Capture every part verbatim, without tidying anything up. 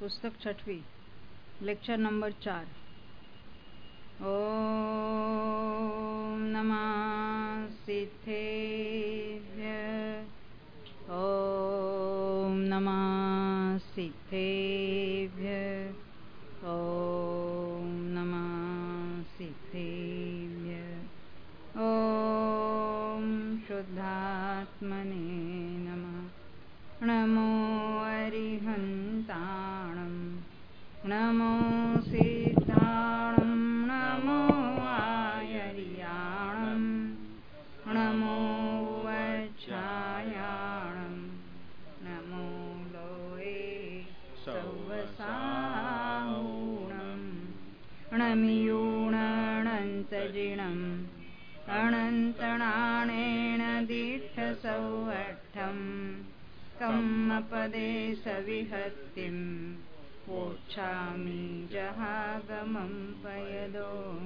पुस्तक छठवीं, lecture number चार। ओम नमः सिद्धेभ्यः। ओम नमः सिद्धेभ्यः। ओम नमः सिद्धेभ्यः। ओम शुद्धात्मने नमः। नमो अरिहन्ताणं, नमो सिद्धाणं, नमो आयर्याणं, नमो वच्छायाणं, नमो लोये सौवसाहूणं, नमियूणनन्तजिणम् अनन्तनाणेन दीक्षसौवट्ठम् कम्मपदे सविहत्तिं वोच्छामि जहागमं पयदो।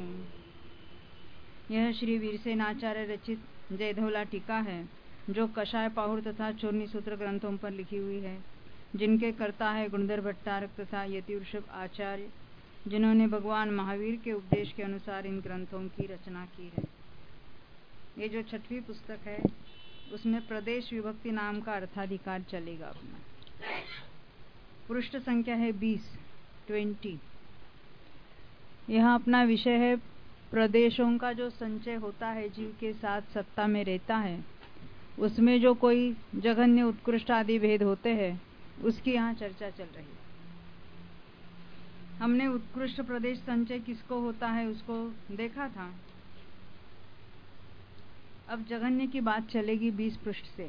यह श्री वीरसेन आचार्य रचित जयधवला टीका है, जो कषाय, पाहुर तथा चूर्णी सूत्र ग्रंथों पर लिखी हुई है, जिनके कर्ता है गुणधर भट्टारक तथा यतिवृषभ आचार्य, जिन्होंने भगवान महावीर के उपदेश के अनुसार इन ग्रंथों की रचना की है। ये जो छठवीं पुस्तक है उसमें प्रदेश विभक्ति नाम का अर्थाधिकार चलेगा अपना। पृष्ठ संख्या है बीस, ट्वेंटी। यहाँ अपना विषय है प्रदेशों का जो संचय होता है, जीव के साथ सत्ता में रहता है, उसमें जो कोई जघन्य उत्कृष्ट आदि भेद होते हैं, उसकी यहाँ चर्चा चल रही है। हमने उत्कृष्ट प्रदेश संचय किसको होता है उसको देखा था। अब जघन्य की बात चलेगी बीस पृष्ठ से।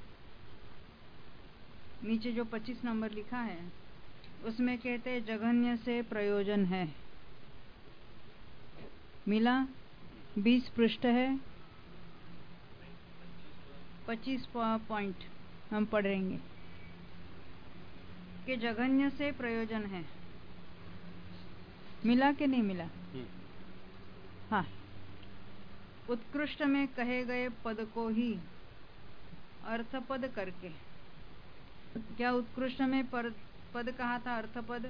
नीचे जो पच्चीस नंबर लिखा है उसमें कहते हैं जघन्य से प्रयोजन है। मिला? बीस पृष्ठ है, पच्चीस पॉइंट हम पढ़ेंगे कि जघन्य से प्रयोजन है। मिला कि नहीं मिला? हाँ। उत्कृष्ट में कहे गए पद को ही अर्थपद करके, क्या उत्कृष्ट में पर, पद कहा था अर्थपद?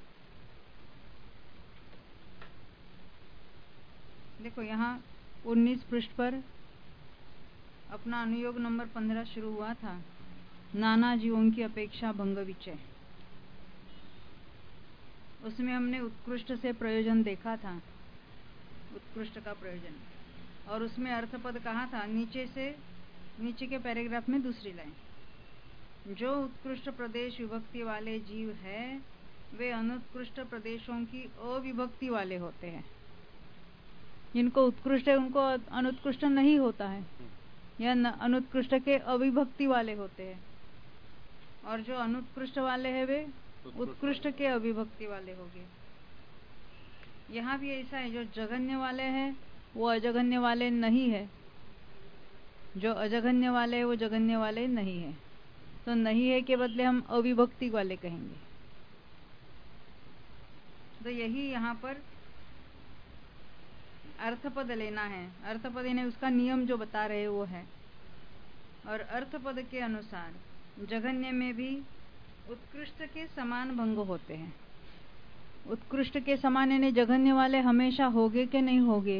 देखो यहाँ उन्नीस पृष्ठ पर अपना अनुयोग नंबर पंद्रह शुरू हुआ था, नाना जीवों की अपेक्षा भंग विचय। उसमें हमने उत्कृष्ट से प्रयोजन देखा था, उत्कृष्ट का प्रयोजन, और उसमें अर्थपद कहा था। नीचे से नीचे के पैराग्राफ में दूसरी लाइन, जो उत्कृष्ट प्रदेश विभक्ति वाले जीव है वे अनुत्कृष्ट प्रदेशों की अविभक्ति वाले होते हैं। जिनको उत्कृष्ट है उनको अनुत्कृष्ट नहीं होता है, या अनुत्कृष्ट के अविभक्ति वाले होते हैं, और जो अनुत्कृष्ट वाले हैं वे उत्कृष्ट के अविभक्ति वाले हो गए। यहाँ भी ऐसा है, जो जघन्य वाले हैं वो अजघन्य वाले नहीं है, जो अजघन्य वाले हैं वो जघन्य वाले नहीं है। तो नहीं है के बदले हम अविभक्ति वाले कहेंगे। तो यही यहाँ पर अर्थपद लेना है। अर्थपद यानी उसका नियम जो बता रहे वो है। और अर्थपद के अनुसार जघन्य में भी उत्कृष्ट के समान भंग होते हैं। उत्कृष्ट के समान यानी जघन्य वाले हमेशा होगे कि नहीं होगे?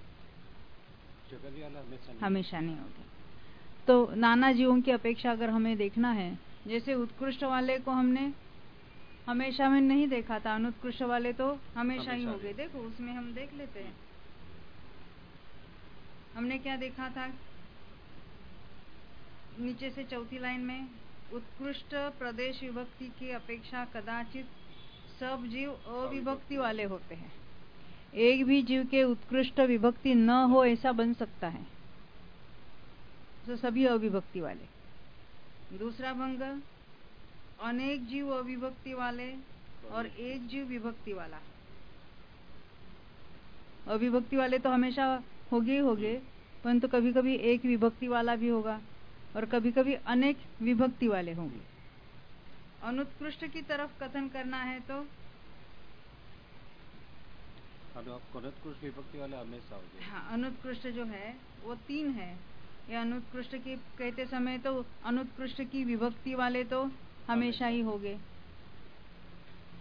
हमेशा नहीं होगे। तो नाना जीवों की अपेक्षा अगर हमें देखना है, जैसे उत्कृष्ट वाले को हमने हमेशा में नहीं देखा था, अनुत्कृष्ट वाले तो हमेशा ही हो गए। देखो उसमें हम देख लेते हैं, हमने क्या देखा था नीचे से चौथी लाइन में, उत्कृष्ट प्रदेश विभक्ति की अपेक्षा कदाचित सब जीव अविभक्ति वाले होते हैं। एक भी जीव के उत्कृष्ट विभक्ति न हो ऐसा बन सकता है, तो सभी अविभक्ति वाले। दूसरा भंग, अनेक जीव अविभक्ति वाले और एक जीव विभक्ति वाला। अविभक्ति वाले तो हमेशा होगे ही होगे, परंतु कभी कभी एक विभक्ति वाला भी होगा और कभी कभी अनेक विभक्ति वाले होंगे। अनुत्कृष्ट की तरफ कथन करना है तो अनुत्कृष्ट विभक्ति वाले हमेशा होंगे। हाँ, अनुत्कृष्ट जो है वो तीन है। या अनुत्कृष्ट की कहते समय तो अनुत्कृष्ट की विभक्ति वाले तो हमेशा ही होंगे।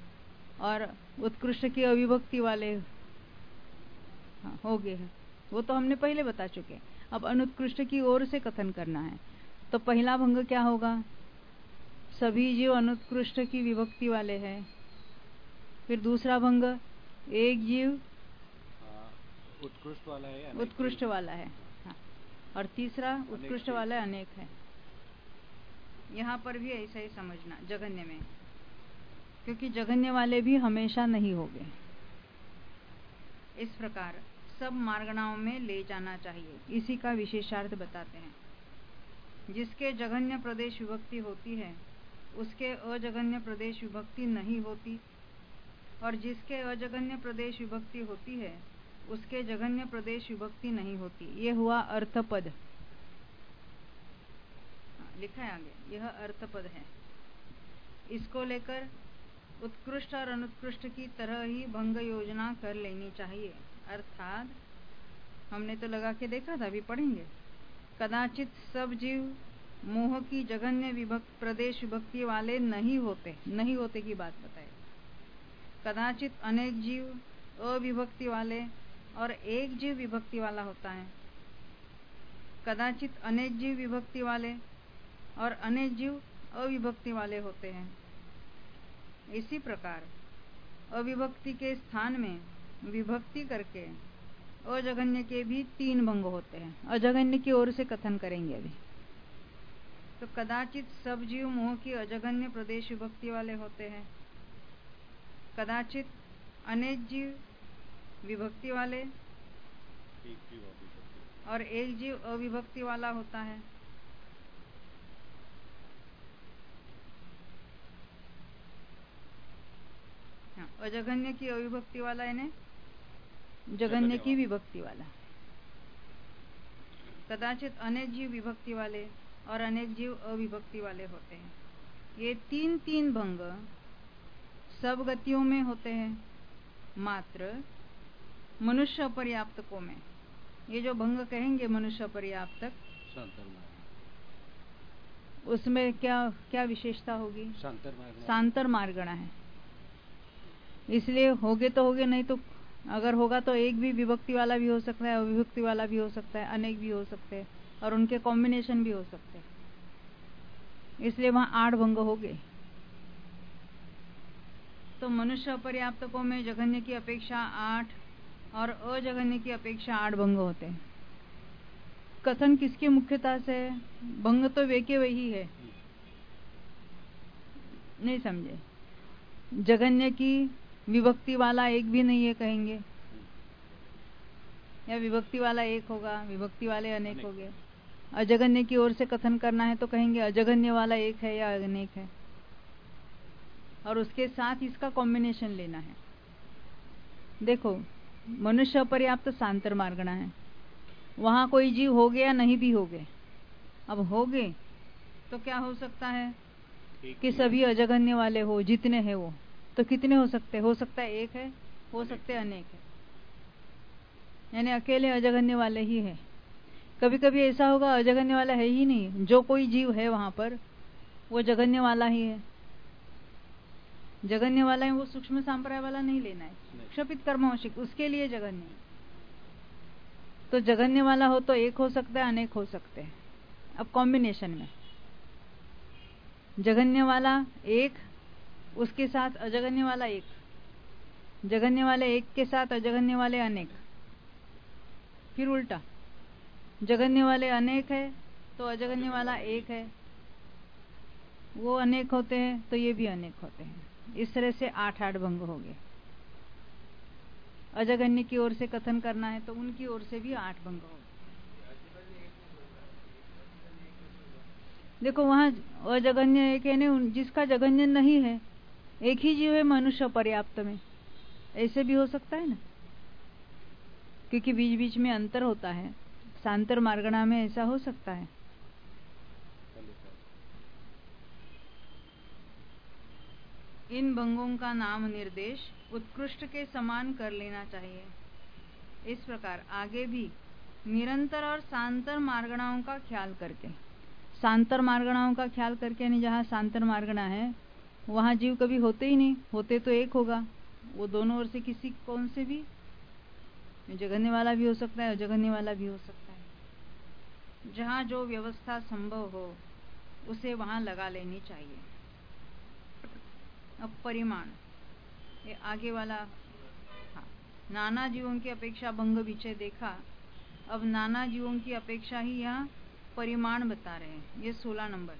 और उत्कृष्ट की अविभक्ति वाले हाँ, हो गए हैं, वो तो हमने पहले बता चुके। अब अनुत्कृष्ट की ओर से कथन करना है, तो पहला भंग क्या होगा? सभी जीव अनुत्कृष्ट की विभक्ति वाले हैं। फिर दूसरा भंग, एक जीव उत्कृष्ट वाला है, उत्कृष्ट वाला है हाँ। और तीसरा उत्कृष्ट वाला है, अनेक है। यहाँ पर भी ऐसा ही समझना जघन्य में, क्योंकि जघन्य वाले भी हमेशा नहीं होंगे। इस प्रकार सब मार्गणाओं में ले जाना चाहिए, इसी का विशेषार्थ बताते हैं। जिसके जघन्य प्रदेश विभक्ति होती है उसके अजघन्य प्रदेश विभक्ति नहीं होती, और जिसके अजघन्य प्रदेश विभक्ति होती है उसके जघन्य प्रदेश विभक्ति नहीं होती। ये हुआ अर्थपद, लिखा है आगे, यह अर्थपद है। इसको लेकर उत्कृष्ट और अनुत्कृष्ट की तरह ही भंग योजना कर लेनी चाहिए। अर्थात हमने तो लगा के देखा था, अभी पढ़ेंगे। कदाचित सब जीव मोह की जघन्य विभक्त प्रदेश विभक्ति वाले नहीं होते, नहीं होते की बात बताए। कदाचित अनेक जीव अविभक्ति वाले और एक जीव विभक्ति वाला होता है। कदाचित अनेक जीव विभक्ति वाले और अनेक जीव अविभक्ति वाले होते हैं। इसी प्रकार अविभक्ति के स्थान में विभक्ति करके अजघन्य के भी तीन भंग होते हैं। अजघन्य की ओर से कथन करेंगे अभी। तो कदाचित सब जीव मोह की अजघन्य प्रदेश विभक्ति वाले होते हैं। कदाचित अनेक जीव विभक्ति वाले और एक जीव अविभक्ति वाला होता है। अजघन्य की अविभक्ति वाला है, जघन्य की विभक्ति वाला। कदाचित अनेक जीव विभक्ति वाले और अनेक जीव अविभक्ति वाले होते हैं। ये तीन तीन भंग सब गतियों में होते हैं, मात्र मनुष्य पर्याप्तकों में। ये जो भंग कहेंगे मनुष्य पर्याप्तक, उसमें क्या क्या विशेषता होगी? सांतर मार्गणा है, इसलिए होगे तो होगे, नहीं तो अगर होगा तो एक भी विभक्ति वाला भी हो सकता है, अविभक्ति वाला भी हो सकता है, अनेक भी हो सकते हैं, और उनके कॉम्बिनेशन भी हो सकते हैं। इसलिए वहां आठ भंग हो गए। तो मनुष्य अपर्याप्तकों में जघन्य की अपेक्षा आठ और अजघन्य की अपेक्षा आठ भंग होते हैं। कथन किसकी मुख्यता से? भंग तो वे के वही है, नहीं समझे? जघन्य की विभक्ति वाला एक भी नहीं है कहेंगे, या विभक्ति वाला एक होगा, विभक्ति वाले अनेक हो गए। अजघन्य की ओर से कथन करना है तो कहेंगे अजघन्य वाला एक है या अनेक है, और उसके साथ इसका कॉम्बिनेशन लेना है। देखो, मनुष्य अपर्याप्त सांतर मार्गणा है, वहां कोई जीव हो गया नहीं भी हो गए। अब हो गए तो क्या हो सकता है कि सभी अजघन्य वाले हो, जितने हैं वो। तो कितने हो सकते? हो सकता है एक है, हो सकते अनेक है, यानी अकेले अजघन्य वाले ही है। कभी कभी ऐसा होगा अजघन्य वाला है ही नहीं, जो कोई जीव है वहां पर वो जघन्य वाला ही है। जघन्य वाला है वो सूक्ष्म सांप्राय वाला नहीं लेना है, क्षपित कर्मवशिक, उसके लिए जघन्य। तो जघन्य वाला हो तो एक हो सकता है, अनेक हो सकते हैं। अब कॉम्बिनेशन में जघन्य वाला एक, उसके साथ अजघन्य वाला एक, जघन्य वाले एक के साथ अजघन्य वाले अनेक, फिर उल्टा जघन्य वाले अनेक है तो अजघन्य वाला एक है, वो अनेक होते हैं तो ये भी अनेक होते हैं। इस तरह से आठ आठ भंग हो गए। अजघन्य की ओर से कथन करना है तो उनकी ओर से भी आठ भंग हो गए। देखो वहां अजघन्य एक है ना, जिसका जघन्य नहीं है, एक ही जीव है मनुष्य पर्याप्त में, ऐसे भी हो सकता है ना, क्योंकि बीच बीच में अंतर होता है। सांतर मार्गणा में ऐसा हो सकता है। इन भंगों का नाम निर्देश उत्कृष्ट के समान कर लेना चाहिए। इस प्रकार आगे भी निरंतर और सांतर मार्गणाओं का ख्याल करके, सांतर मार्गणाओं का ख्याल करके, यानी जहाँ सांतर मार्गणा है वहाँ जीव कभी होते ही नहीं, होते तो एक होगा, वो दोनों ओर से किसी कौन से भी, जगन्य वाला भी हो सकता है और जगन्य वाला भी हो सकता है। जहाँ जो व्यवस्था संभव हो उसे वहाँ लगा लेनी चाहिए। अब परिमाण, ये आगे वाला, हाँ, नाना जीवों की अपेक्षा भंग विषय देखा। अब नाना जीवों की अपेक्षा ही यहाँ परिमाण बता रहे हैं। ये सोलह नंबर।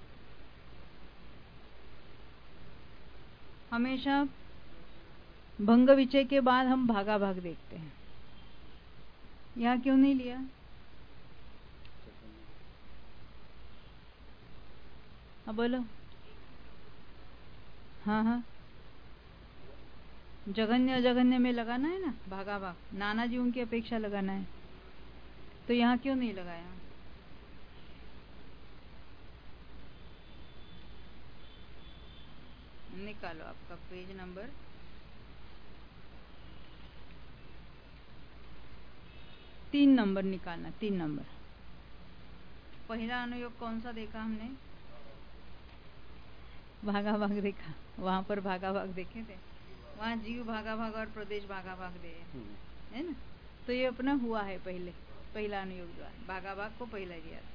हमेशा भंग विषय के बाद हम भागा भाग देखते हैं, यहाँ क्यों नहीं लिया? अब बोलो। हाँ हाँ, जगन्य अजगन्य में लगाना है ना, भागा भाग, नाना जीवों की अपेक्षा लगाना है, तो यहाँ क्यों नहीं लगाया? निकालो आपका पेज नंबर तीन नंबर निकालना, तीन नंबर। पहला अनुयोग कौन सा देखा हमने? भागा भाग देखा, वहां पर भागा भाग देखे थे, वहाँ जीव भागा भाग और प्रदेश भागा भाग दे है ना। तो ये अपना हुआ है पहले, पहला अनुयोग जो है भागा भाग को पहला दिया था।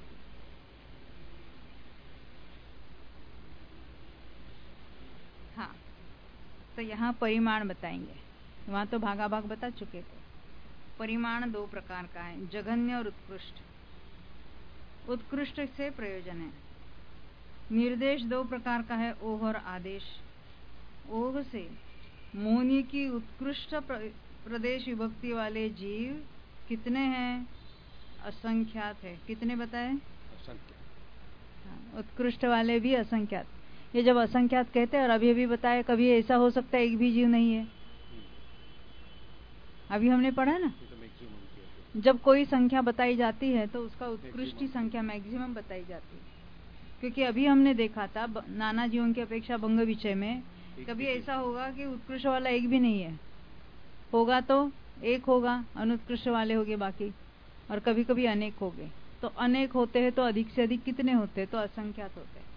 हाँ, तो यहाँ परिमाण बताएंगे, वहाँ तो भागा भाग बता चुके थे। परिमाण दो प्रकार का है, जघन्य और उत्कृष्ट। उत्कृष्ट से प्रयोजन है। निर्देश दो प्रकार का है, ओघ और आदेश। ओघ से मौनी की उत्कृष्ट प्रदेश विभक्ति वाले जीव कितने हैं? असंख्यात है। कितने बताए? असंख्यात। उत्कृष्ट वाले भी असंख्यात। ये जब असंख्यात कहते हैं, और अभी अभी बताया, कभी ऐसा हो सकता है एक भी जीव नहीं है, अभी हमने पढ़ा ना, जब कोई संख्या बताई जाती है तो उसका उत्कृष्ट संख्या मैक्सिमम बताई जाती है। क्योंकि अभी हमने देखा था नाना जीवों की अपेक्षा भंग विषय में, कभी ऐसा होगा कि उत्कृष्ट वाला एक भी नहीं है, होगा तो एक होगा, अनुत्कृष्ट वाले होंगे बाकी, और कभी कभी अनेक होंगे। तो अनेक होते हैं तो अधिक से अधिक कितने होते हैं? तो असंख्यात होते हैं।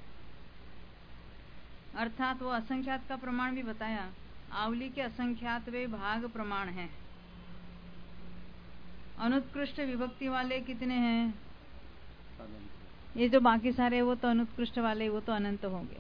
अर्थात वो असंख्यात का प्रमाण भी बताया, आवली के असंख्यात वे भाग प्रमाण है। अनुत्कृष्ट विभक्ति वाले कितने हैं? ये जो बाकी सारे वो तो अनुत्कृष्ट वाले, वो तो अनंत होंगे।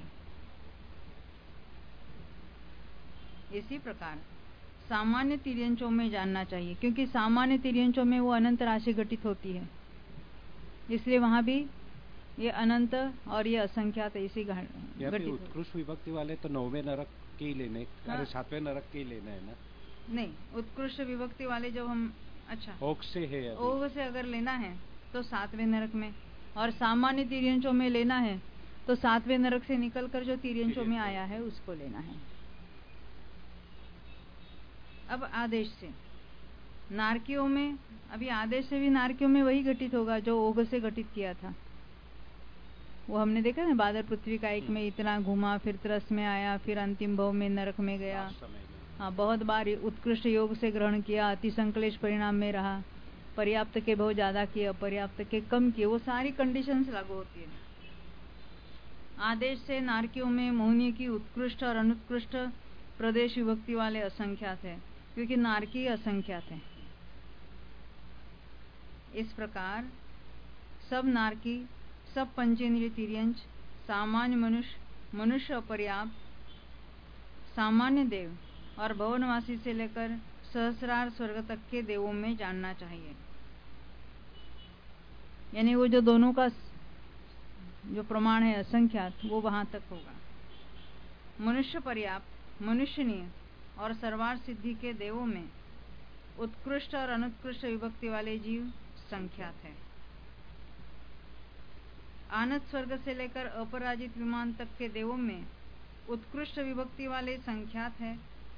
इसी प्रकार सामान्य तिर्यंचों में जानना चाहिए, क्योंकि सामान्य तिर्यंचों में वो अनंत राशि घटित होती है, इसलिए वहां भी ये अनंत और ये असंख्यात इसी घटित। उत्कृष्ट विभक्ति वाले तो नौवें नरक के ही लेने, अरे सातवें नरक के ही लेना है ना? नहीं, उत्कृष्ट विभक्ति वाले जब हम, अच्छा, ओघ से है, ओघ से अगर लेना है तो सातवें नरक में, और सामान्य तिर्यंचों में लेना है तो सातवें नरक से निकलकर जो तिर्यंचों में आया है उसको लेना है। अब आदेश से नारकियों में, अभी आदेश से भी नारकियों में वही घटित होगा जो ओघ से घटित किया था। वो हमने देखा ना, बादर पृथ्वी का एक में इतना घुमा, फिर त्रस में आया, फिर अंतिम भव में नरक में गया। हाँ, बहुत बार उत्कृष्ट योग से ग्रहण किया, अति संकलेश परिणाम में रहा, पर्याप्त के बहुत ज्यादा किए, अपर्याप्त के कम किए, वो सारी कंडीशंस लागू होती है। आदेश से नारकियों में मोहनी की उत्कृष्ट और अनुत्कृष्ट प्रदेश विभक्ति वाले असंख्यात है, क्योंकि नारकी असंख्यात है। इस प्रकार सब नारकी, सब पंचेंद्रिय तिर्यंच, सामान्य मनुष्य, मनुष्य अपर्याप्त, सामान्य देव और भवनवासी से लेकर सहस्रार स्वर्ग तक के देवों में जानना चाहिए। यानी वो जो दोनों का जो प्रमाण है असंख्यात, वो वहां तक होगा। मनुष्य पर्याप्त, मनुष्यनीय और सर्वार सिद्धि के देवों में उत्कृष्ट और अनुत्कृष्ट विभक्ति वाले जीव संख्यात है। आनंद स्वर्ग से लेकर अपराजित विमान तक के देवों में उत्कृष्ट विभक्ति वाले संख्यात है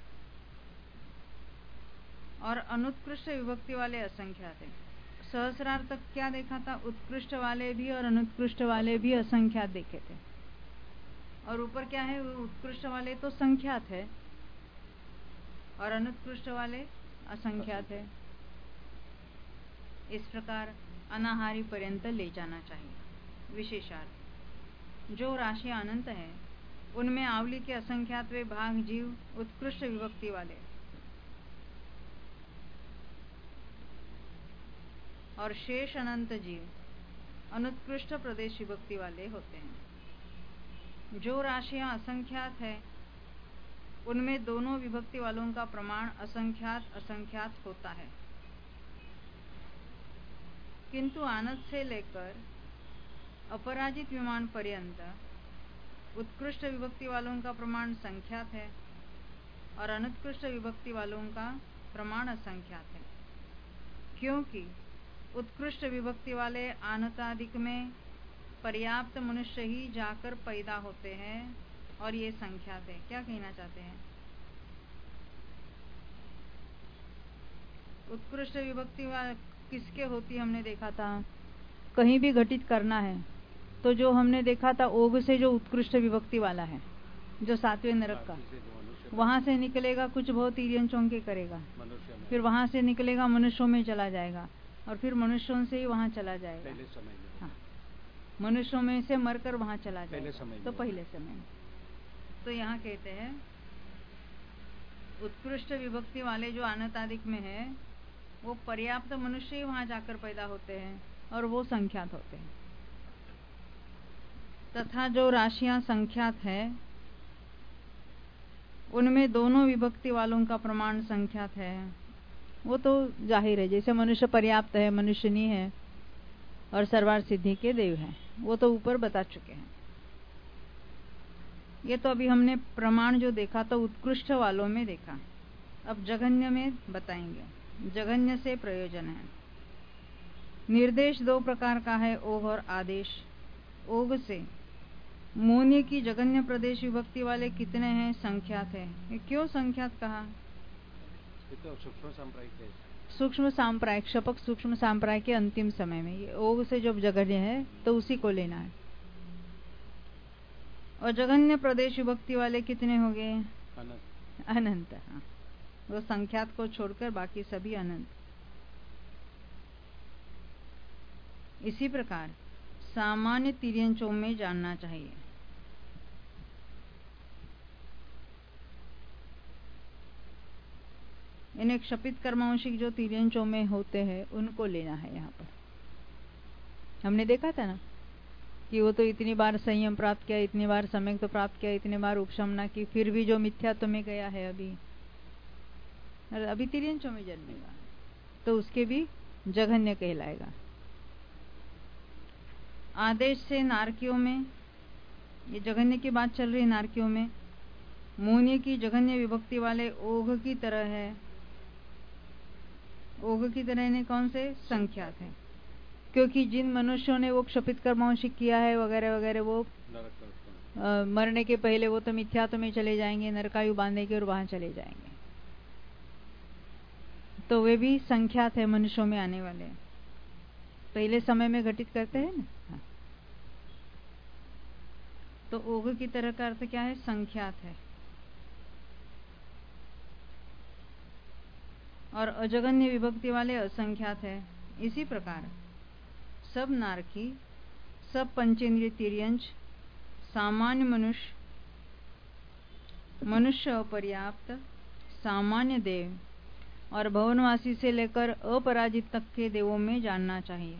और अनुत्कृष्ट विभक्ति वाले असंख्यात है। सहस्रार तक क्या देखा था? उत्कृष्ट वाले भी और अनुत्कृष्ट वाले भी असंख्यात देखे थे। और ऊपर क्या है? उत्कृष्ट वाले तो संख्यात है और अनुत्कृष्ट वाले असंख्यात है। इस प्रकार अनाहारी पर्यंत ले जाना चाहिए। विशेषार्थ, जो राशि अनंत है उनमें आवली के असंख्यात वे भाग जीव उत्कृष्ट विभक्ति वाले और शेष अनंत जीव अनुत्कृष्ट प्रदेश विभक्ति वाले होते हैं। जो राशियां असंख्यात है उनमें दोनों विभक्ति वालों का प्रमाण असंख्यात असंख्यात होता है, किंतु आनत से लेकर अपराजित विमान पर्यंत उत्कृष्ट विभक्ति वालों का प्रमाण संख्यात है और अनुत्कृष्ट विभक्ति वालों का प्रमाण असंख्यात है, क्योंकि उत्कृष्ट विभक्ति वाले आनतादिक में पर्याप्त मनुष्य ही जाकर पैदा होते हैं और ये संख्यात है। क्या कहना चाहते हैं? उत्कृष्ट विभक्ति किसके होती हमने देखा था, कहीं भी घटित करना है तो जो हमने देखा था ओग से जो उत्कृष्ट विभक्ति वाला है जो सातवें नरक का, वहां से निकलेगा कुछ बहुत तिर्यन चौंके करेगा, फिर वहां से निकलेगा मनुष्यों में चला जाएगा और फिर मनुष्यों से ही वहां चला जाएगा। पहले समय में हाँ, मनुष्यों में से मरकर वहां चला जाएगा। पहले समय तो पहले समय में तो यहाँ कहते हैं उत्कृष्ट विभक्ति वाले जो आनतादिक में है वो पर्याप्त मनुष्य ही वहां जाकर पैदा होते हैं और वो संख्यात होते हैं, तथा जो राशियां संख्यात है उनमें दोनों विभक्ति वालों का प्रमाण संख्यात है। वो तो जाहिर है, जैसे मनुष्य पर्याप्त है, मनुष्यनी है और सर्वार सिद्धि के देव है, वो तो ऊपर बता चुके हैं। ये तो अभी हमने प्रमाण जो देखा तो उत्कृष्ट वालों में देखा, अब जघन्य में बताएंगे। जघन्य से प्रयोजन है। निर्देश दो प्रकार का है, ओघ और आदेश। ओघ से मून्य की जघन्य प्रदेश विभक्ति वाले कितने हैं? संख्यात है। ये क्यों संख्यात कहा? तो सूक्ष्म सांप्रायिक है। सूक्ष्म सांप्रायिक, शपक सूक्ष्म सांप्रायिक के अंतिम समय में ये ओघ से जब जघन्य है तो उसी को लेना है। और जघन्य प्रदेश विभक्ति वाले कितने हो गए? अनंत। अनंत। हाँ, वो संख्यात को छोड़कर बाकी सभी अनंत। इसी प्रकार सामान्य तिर्यंचों में जानना चाहिए। इन्हें क्षपित कर्मांशिक जो तिर्यंचों में होते हैं उनको लेना है। यहाँ पर हमने देखा था ना कि वो तो इतनी बार संयम प्राप्त किया, इतनी बार सम्यक तो प्राप्त किया, इतनी बार उपशमना की, फिर भी जो मिथ्यात्व में गया है अभी अभी तिर्यंचों में जन्मेगा तो उसके भी जघन्य कहलाएगा। आदेश से नारकियों में, ये जघन्य की बात चल रही है, नारकियों में मून्य की जघन्य विभक्ति वाले ओघ की तरह है। ओघ की तरह ने कौन से? संख्यात है, क्योंकि जिन मनुष्यों ने वो क्षपित कर्मांशिक किया है वगैरह वगैरह वो आ, मरने के पहले वो तो मिथ्यात्व में चले जाएंगे, नरकायु बांधेंगे और वहां चले जाएंगे, तो वे भी संख्यात है मनुष्यों में आने वाले, पहले समय में घटित करते हैं ना। हाँ। तो ओघ की तरह का अर्थ क्या है? संख्यात है। और अजगन्य विभक्ति वाले असंख्यात है। इसी प्रकार सब नारकी, सब पंचेंद्रिय तिर्यंच, सामान्य मनुष्य, मनुष्य अपर्याप्त, सामान्य देव और भवनवासी से लेकर अपराजित तक के देवों में जानना चाहिए।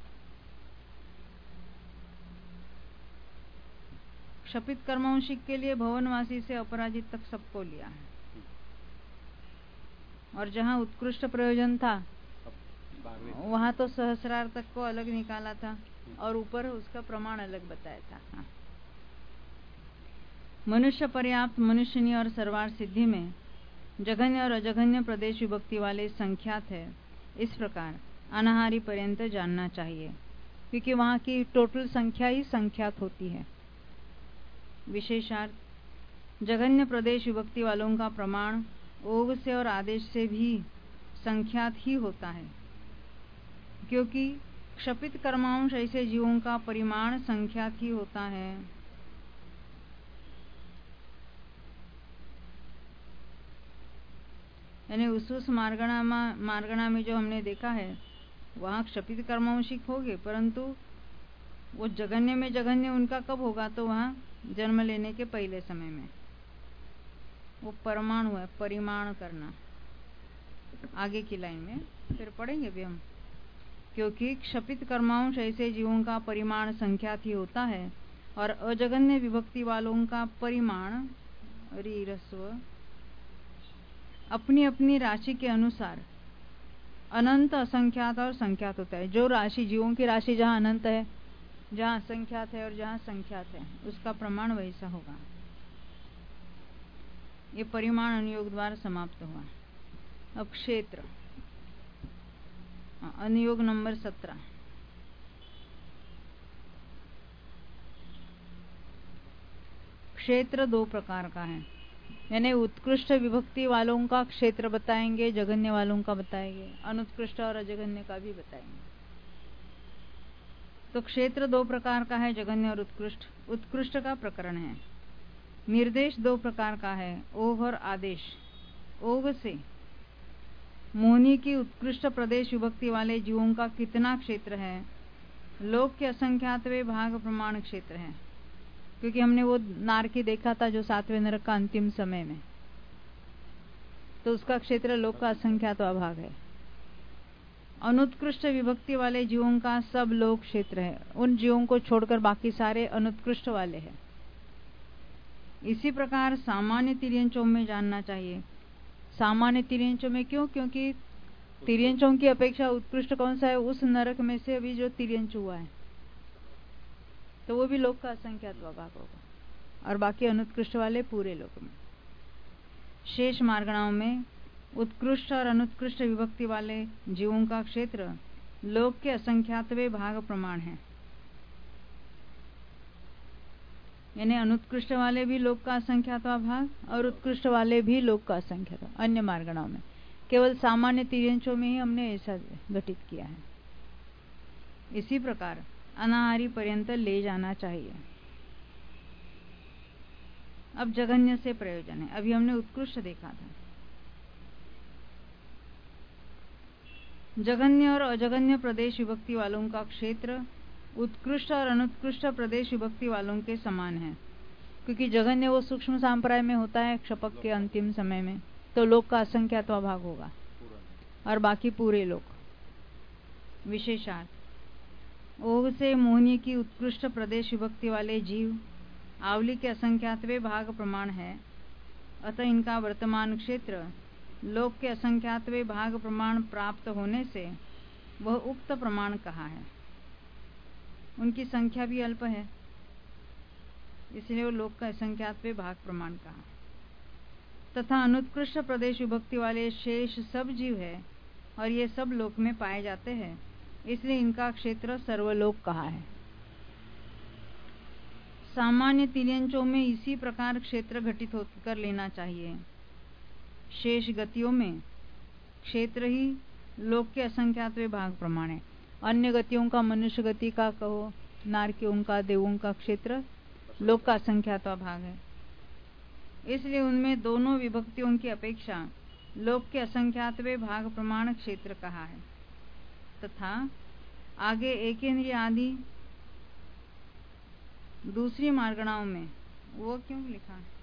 क्षपित कर्मांशिक के लिए भवनवासी से अपराजित तक सबको लिया है, और जहां उत्कृष्ट प्रयोजन था वहां तो सहस्रार तक को अलग निकाला था और ऊपर उसका प्रमाण अलग बताया था। हाँ। मनुष्य पर्याप्त, मनुष्यनी और सर्वार सिद्धि में जघन्य और अजघन्य प्रदेश विभक्ति वाले संख्यात है। इस प्रकार अनाहारी पर्यंत जानना चाहिए, क्योंकि वहां की टोटल संख्या ही संख्यात होती है। विशेषार्थ जघन्य प्रदेश विभक्ति वालों का प्रमाण ओघ से और आदेश से भी संख्यात ही होता है, क्योंकि क्षपित कर्मांश ऐसे जीवों का परिमाण संख्यात ही होता है। यानी उस उस मार्गणा मार्गणा में जो हमने देखा है वहां क्षपित कर्मांशिक होंगे, परंतु वो जघन्य में जघन्य उनका कब होगा? तो वहां जन्म लेने के पहले समय में। वो परमाणु है, परिमाण करना। आगे की लाइन में फिर पढ़ेंगे भी हम। क्योंकि क्षपित कर्मांश ऐसे जीवों का परिमाण संख्यात ही होता है और अजगन्य विभक्ति वालों का परिमाण रीरस्व अपनी अपनी राशि के अनुसार अनंत, असंख्यात और संख्यात होता है। जो राशि, जीवों की राशि जहाँ अनंत है, जहाँ असंख्यात है और जहाँ संख्यात है, उसका प्रमाण वैसा होगा। ये परिमाण अनुयोग द्वारा समाप्त हुआ। अब क्षेत्र, अनुयोग नंबर सत्रह। क्षेत्र दो प्रकार का है, यानी उत्कृष्ट विभक्ति वालों का क्षेत्र बताएंगे, जघन्य वालों का बताएंगे, अनुत्कृष्ट और अजघन्य का भी बताएंगे। तो क्षेत्र दो प्रकार का है, जघन्य और उत्कृष्ट। उत्कृष्ट का प्रकरण है। निर्देश दो प्रकार का है, ओघ और आदेश। ओघ से मोहनी की उत्कृष्ट प्रदेश विभक्ति वाले जीवों का कितना क्षेत्र है, लोक के असंख्यातवें भाग प्रमाण क्षेत्र है। क्योंकि हमने वो नारकी देखा था जो सातवें नरक का अंतिम समय में, तो उसका क्षेत्र लोक का असंख्यातवां भाग है। अनुत्कृष्ट विभक्ति वाले जीवों का सब लोक क्षेत्र है। उन जीवों को छोड़कर बाकी सारे अनुत्कृष्ट वाले हैं। इसी प्रकार सामान्य तिर्यंचों में जानना चाहिए। सामान्य तिर्यंचों में क्यों? क्योंकि तिर्यंचों की अपेक्षा उत्कृष्ट कौन सा है? उस नरक में से अभी जो तिर्यंच हुआ है, तो वो भी लोक का असंख्यातवां भाग होगा और बाकी अनुत्कृष्ट वाले पूरे लोक में। शेष मार्गणाओं में उत्कृष्ट और अनुत्कृष्ट विभक्ति वाले जीवों का क्षेत्र लोक के असंख्यातवें भाग प्रमाण है। यानी अनुत्कृष्ट वाले भी लोक का असंख्यातवां भाग और उत्कृष्ट वाले भी लोक का असंख्यातवां। अन्य मार्गणाओं में केवल सामान्य तिर्यंचों में ही हमने ऐसा घटित किया है। इसी प्रकार अनाहारी पर्यंत ले जाना चाहिए। अब जघन्य से प्रयोजन है। अभी हमने उत्कृष्ट देखा था। जघन्य और अजघन्य प्रदेश विभक्ति वालों का क्षेत्र उत्कृष्ट और अनुत्कृष्ट प्रदेश विभक्ति वालों के समान है। क्योंकि जघन्य वो सूक्ष्म सांप्राय में होता है क्षपक के अंतिम समय में, तो लोक का असंख्यातवां भाग होगा और बाकी पूरे लोक। विशेषार्थ, ओघ से मोहनी की उत्कृष्ट प्रदेश विभक्ति वाले जीव आवली के असंख्यातवें भाग प्रमाण है, अतः इनका वर्तमान क्षेत्र लोक के असंख्यातवें भाग प्रमाण प्राप्त होने से वह उक्त प्रमाण कहा है। उनकी संख्या भी अल्प है, इसलिए वो लोक का असंख्यातवें भाग प्रमाण कहा। तथा अनुत्कृष्ट प्रदेश विभक्ति वाले शेष सब जीव है और ये सब लोक में पाए जाते हैं, इसलिए इनका क्षेत्र सर्वलोक कहा है। सामान्य तिर्यंचों में इसी प्रकार क्षेत्र घटित कर लेना चाहिए। शेष गतियों में क्षेत्र ही लोक के असंख्यातवें भाग प्रमाण है। अन्य गतियों का, मनुष्य गति का कहो, नारकियों का, देवों का क्षेत्र लोक का असंख्यातवां भाग है। इसलिए उनमें दोनों विभक्तियों की अपेक्षा लोक के असंख्यातवें भाग प्रमाण क्षेत्र कहा है। तथा आगे एकेंद्रिय आदि दूसरी मार्गणाओं में वो क्यों लिखा है?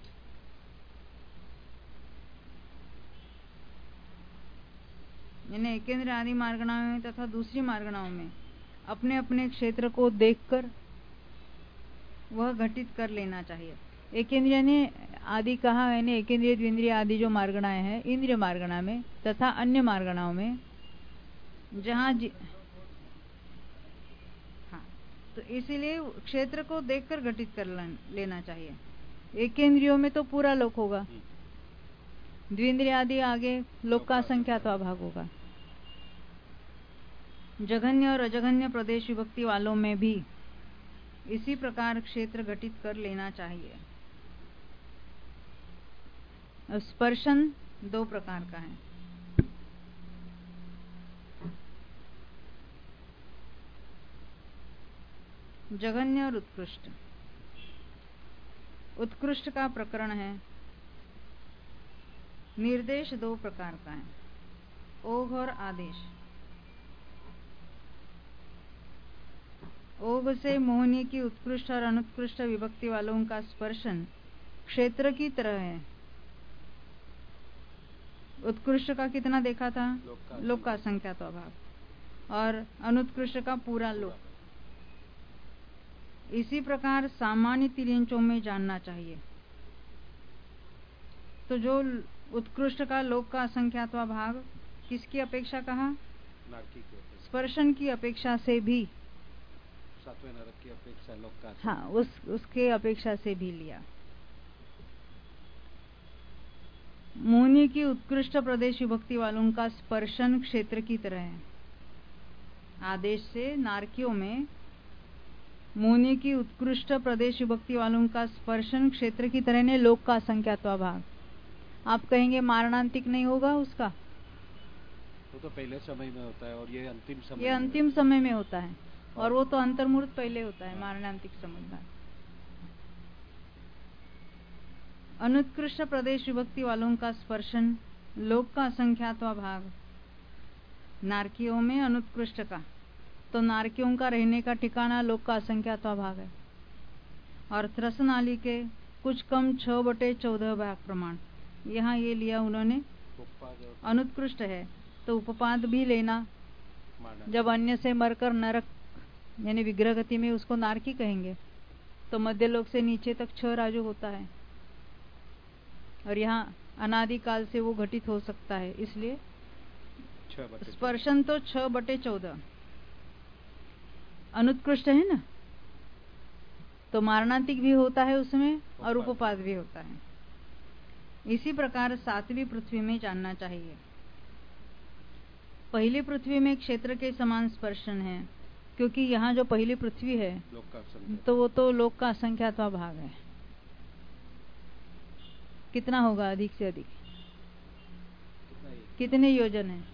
यानी एकेंद्र आदि मार्गणाओं में तथा दूसरी मार्गणाओं में अपने अपने क्षेत्र को देखकर वह घटित कर लेना चाहिए। एकेंद्रिय ने आदि कहा है, यानी एकेंद्रिय द्विंद्रिय आदि जो मार्गणाएं हैं इंद्रिय मार्गणा में तथा अन्य मार्गणाओं में जहाँ हाँ, तो इसीलिए क्षेत्र को देखकर घटित कर लेना चाहिए। एकेंद्रियों में तो पूरा लोक होगा, द्विंद्रिय आदि आगे लोक का असंख्यातवां भाग होगा। जघन्य और अजघन्य प्रदेश विभक्ति वालों में भी इसी प्रकार क्षेत्र घटित कर लेना चाहिए। स्पर्शन दो प्रकार का है। जघन्य और उत्कृष्ट। उत्कृष्ट का प्रकरण है। निर्देश दो प्रकार का है, ओघ और आदेश। ओघ से मोहनी की उत्कृष्ट और अनुत्कृष्ट विभक्ति वालों का स्पर्शन क्षेत्र की तरह है। उत्कृष्ट का कितना देखा था? लोक का असंख्यात अभाव, और अनुत्कृष्ट का पूरा लोक। इसी प्रकार सामान्य तिर्यंचों में जानना चाहिए। तो जो उत्कृष्ट का लोक का असंख्यात्वा भाग किसकी अपेक्षा कहा? नारकी की अपेक्षा। स्पर्शन की अपेक्षा से भी, सातवें नरक की अपेक्षा लोक का, हाँ, उस उसके अपेक्षा से भी लिया। मोहनी की उत्कृष्ट प्रदेश विभक्ति वालों का स्पर्शन क्षेत्र की तरह है। आदेश से नारकियों में मोहनी की उत्कृष्ट प्रदेश विभक्ति वालों का स्पर्शन क्षेत्र की तरह ने लोक का असंख्यात्वा भाग। आप कहेंगे मारणांतिक नहीं होगा उसका? वो तो पहले समय में होता है और ये अंतिम समय ये अंतिम समय में होता है, और वो तो अंतर्मुहूर्त पहले होता है। मारणांतिक समझना। अनुत्कृष्ट प्रदेश विभक्ति वालों का स्पर्शन लोक का असंख्यात्वा भाग। नारकियों में अनुत्कृष्ट का, तो नारकियों का रहने का ठिकाना लोक का असंख्यात्वा भाग है। और त्रसनाली के कुछ कम छह बटे चौदह भाग प्रमाण, यहाँ ये लिया उन्होंने अनुत्कृष्ट है, तो उपपाद भी लेना। जब अन्य से मरकर नरक यानी विग्रह गति में उसको नारकी कहेंगे, तो मध्य लोक से नीचे तक छह राजू होता है, और यहाँ अनादिकाल से वो घटित हो सकता है, इसलिए स्पर्शन तो छह बटे चौदह अनुत्कृष्ट है ना, तो मारणांतिक भी होता है उसमें और उपपाद भी होता है। इसी प्रकार सातवीं पृथ्वी में जानना चाहिए। पहली पृथ्वी में क्षेत्र के समान स्पर्शन है, क्योंकि यहाँ जो पहली पृथ्वी है तो वो तो लोक का असंख्यात्वा भाग है। कितना होगा अधिक से अधिक? कितने योजन है?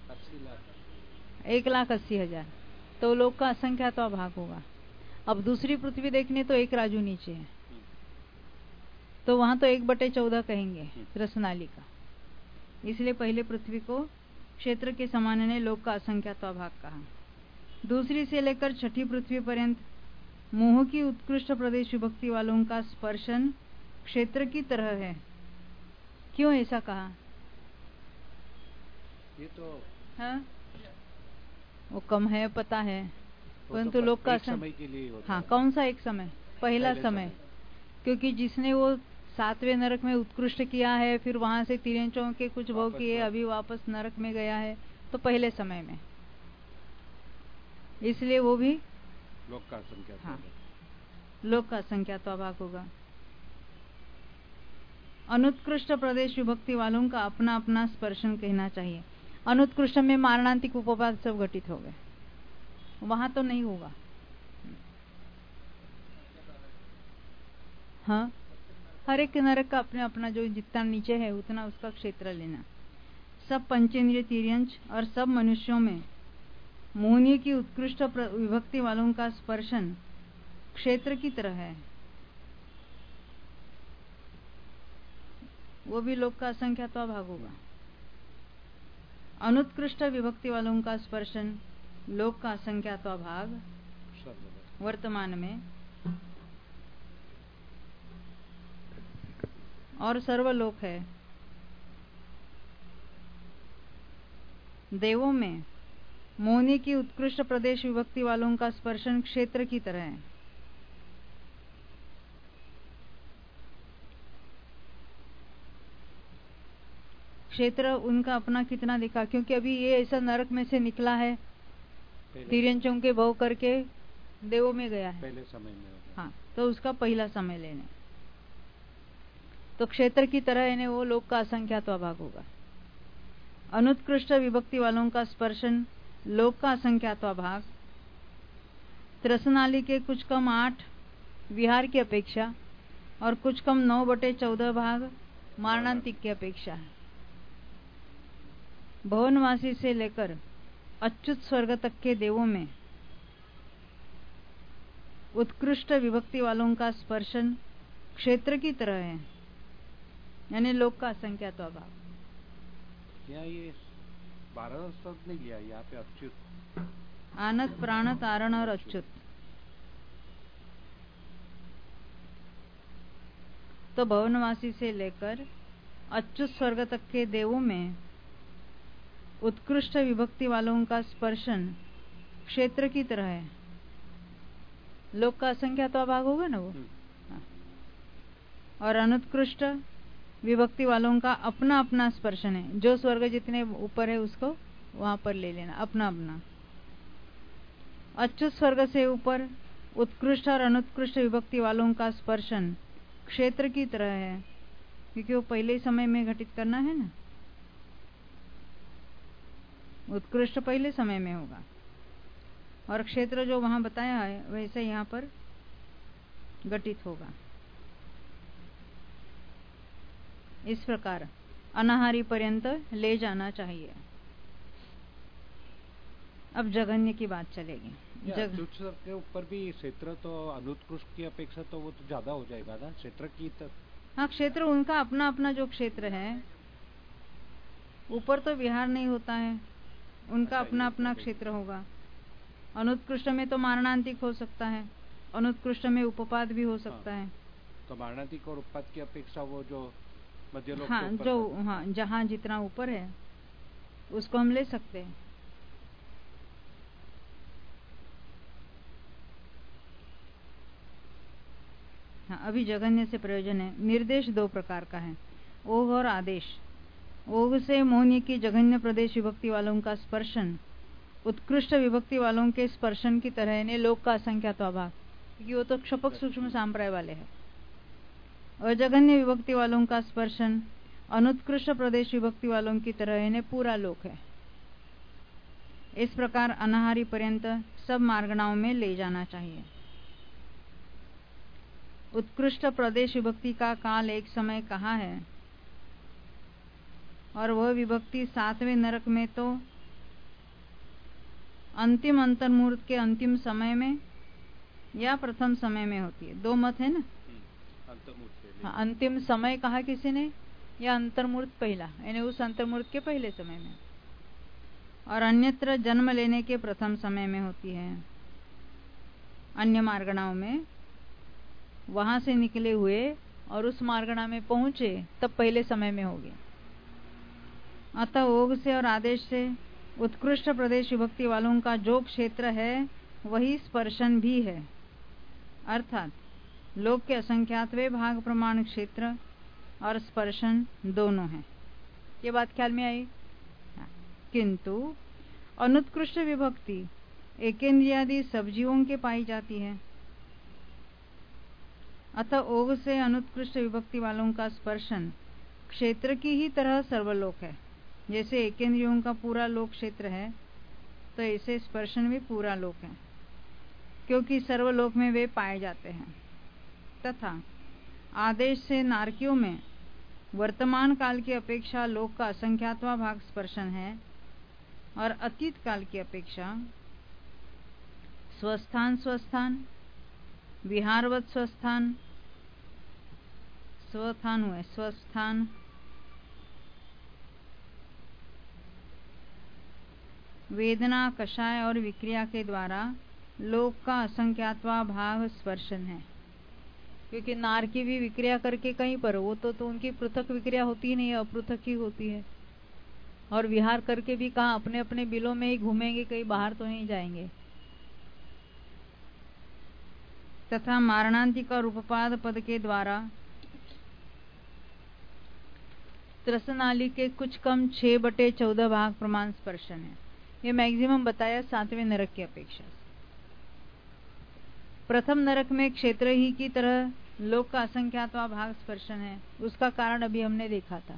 एक लाख अस्सी हजार, तो लोक का असंख्यात्वा भाग होगा। अब दूसरी पृथ्वी देखने तो एक राजू नीचे है, तो वहां तो एक बटे चौदह कहेंगे रसनाली का, इसलिए पहले पृथ्वी को क्षेत्र के समान ने लोक का असंख्यात्वा भाग कहा। दूसरी से लेकर छठी पृथ्वी पर्यंत मोह की उत्कृष्ट प्रदेश विभक्ति वालों का स्पर्शन क्षेत्र की तरह है। क्यों ऐसा कहा? ये तो हाँ, वो कम है पता है, परंतु तो लोक का समय के लिए होता हाँ है। कौन सा एक समय? पहला समय, समय। क्योंकि जिसने वो सातवें नरक में उत्कृष्ट किया है, फिर वहां से तिरंचों के कुछ भोग किए, अभी वापस नरक में गया है, तो पहले समय में, इसलिए वो भी लोक का असंख्यात्वा हाँ, लोक का असंख्यात्वा भाग होगा। अनुत्कृष्ट प्रदेश विभक्ति वालों का अपना अपना स्पर्शन कहना चाहिए। अनुत्कृष्ट में मारणांतिक उपपाद सब घटित हो गए, वहां तो नहीं होगा। हाँ, हर एक नरक का अपने अपना जो जितना नीचे है उतना उसका क्षेत्र लेना। सब पंचेंद्रिय तिर्यंच और सब मनुष्यों में मोहनीय की उत्कृष्ट विभक्ति वालों का स्पर्शन क्षेत्र की तरह है, वो भी लोक का असंख्यात्वा भाग होगा। अनुत्कृष्ट विभक्ति वालों का स्पर्शन लोक का असंख्यात्वा भाग वर्तमान में और सर्वलोक है। देवों में मोहनी की उत्कृष्ट प्रदेश विभक्ति वालों का स्पर्शन क्षेत्र की तरह है। क्षेत्र उनका अपना कितना दिखा, क्योंकि अभी ये ऐसा नरक में से निकला है, तिर्यंचों के भोग करके देवों में गया है पहले समय में। हाँ, तो उसका पहला समय लेने, तो क्षेत्र की तरह इन्हें वो लोक का असंख्यात्वा भाग होगा। अनुत्कृष्ट विभक्ति वालों का स्पर्शन लोक का असंख्यात्वा भाग त्रसनाली के कुछ कम आठ विहार की अपेक्षा और कुछ कम नौ बटे चौदह भाग मारणांतिक की अपेक्षा है। भवनवासी से लेकर अच्युत स्वर्ग तक के देवों में उत्कृष्ट विभक्ति वालों का स्पर्शन क्षेत्र की तरह है, यानी लोक का असंख्यात्वा भाग। यहाँ ये बारह शब्द नहीं लिया, यहाँ पे अच्युत, आनत, प्राणत, आरण और अच्युत, तो भवनवासी से लेकर अच्युत स्वर्ग तक के देवों में उत्कृष्ट विभक्ति वालों का स्पर्शन क्षेत्र की तरह है। लोक का असंख्यात्वा भाग होगा ना वो। हाँ। और अनुत्कृष्ट विभक्ति वालों का अपना अपना स्पर्शन है। जो स्वर्ग जितने ऊपर है उसको वहां पर ले लेना अपना अपना। अच्युत स्वर्ग से ऊपर उत्कृष्ट और अनुत्कृष्ट विभक्ति वालों का स्पर्शन क्षेत्र की तरह है, क्योंकि वो पहले समय में घटित करना है ना। उत्कृष्ट पहले समय में होगा और क्षेत्र जो वहां बताया है वैसे यहां पर घटित होगा। इस प्रकार अनाहारी पर्यंत ले जाना चाहिए। अब जघन्य की बात चलेगी। जग के ऊपर भी क्षेत्र तो अनुत्कृष्ट की अपेक्षा तो वो तो ज्यादा हो जाएगा ना क्षेत्र की तो। हाँ, क्षेत्र उनका अपना अपना जो क्षेत्र है, ऊपर तो विहार नहीं होता है, उनका अपना अपना क्षेत्र होगा। अनुत्कृष्ट में तो मारणांतिक हो सकता है, अनुत्कृष्ट में उपपाद भी हो सकता है। तो मारणांतिक और उपपाद की अपेक्षा वो जो मध्य लोक हाँ, जो हाँ जहाँ जितना ऊपर है उसको हम ले सकते हैं। हाँ, अभी जघन्य से प्रयोजन है। निर्देश दो प्रकार का है, ओघ और आदेश। ओघ से मोहनीय की जघन्य प्रदेश विभक्ति वालों का स्पर्शन उत्कृष्ट विभक्ति वालों के स्पर्शन की तरह ने लोक का असंख्यात्वा भाग, क्योंकि वो तो क्षपक सूक्ष्म सांप्राय वाले हैं। और जघन्य विभक्ति वालों का स्पर्शन अनुत्कृष्ट प्रदेश विभक्ति वालों की तरह ने पूरा लोक है। इस प्रकार अनाहारी पर्यंत सब मार्गणाओं में ले जाना चाहिए। उत्कृष्ट प्रदेश विभक्ति का काल एक समय कहा है, और वह विभक्ति सातवें नरक में तो अंतिम अंतर्मुहूर्त के अंतिम समय में या प्रथम समय में होती है। दो मत है ना। हाँ, अंतिम समय कहा किसी ने या अंतर्मुहूर्त पहला, यानी उस अंतर्मुहूर्त के पहले समय में, और अन्यत्र जन्म लेने के प्रथम समय में होती है। अन्य मार्गणाओं में वहां से निकले हुए और उस मार्गणा में पहुंचे तब पहले समय में होगी। अतः ओघ से और आदेश से उत्कृष्ट प्रदेश विभक्ति वालों का जो क्षेत्र है वही स्पर्शन भी है, अर्थात लोक के असंख्यातवे भाग प्रमाण क्षेत्र और स्पर्शन दोनों हैं। ये बात ख्याल में आई। किंतु अनुत्कृष्ट विभक्ति एकेंद्रियादि सब जीवों के पाई जाती है। अतः ओघ से अनुत्कृष्ट विभक्ति वालों का स्पर्शन क्षेत्र की ही तरह सर्वलोक है। जैसे एकेंद्रियों का पूरा लोक क्षेत्र है, तो ऐसे स्पर्शन भी पूरा लोक है, क्योंकि सर्वलोक में वे पाए जाते हैं। तथा आदेश से नारकियों में वर्तमान काल की अपेक्षा लोक का असंख्यातवा भाग स्पर्शन है, और अतीत काल की अपेक्षा स्वस्थान स्वस्थान विहारवत स्वस्थान स्वथान हुए स्वस्थान वेदना कषाय और विक्रिया के द्वारा लोक का असंख्यातवा भाग स्पर्शन है। क्योंकि नार की भी विक्रिया करके कहीं पर वो तो, तो उनकी पृथक विक्रिया होती नहीं है, अपृथक ही होती है। और विहार करके भी कहाँ अपने अपने बिलों में ही घूमेंगे, कहीं बाहर तो नहीं जाएंगे। तथा मारणांतिक और उपपाद पद के द्वारा त्रसनाली के कुछ कम छह बटे चौदह भाग प्रमाण स्पर्शन है। ये मैक्सिमम बताया सातवें नरक की अपेक्षा। प्रथम नरक में क्षेत्र ही की तरह लोक का असंख्यातवा भाग स्पर्शन है, उसका कारण अभी हमने देखा था।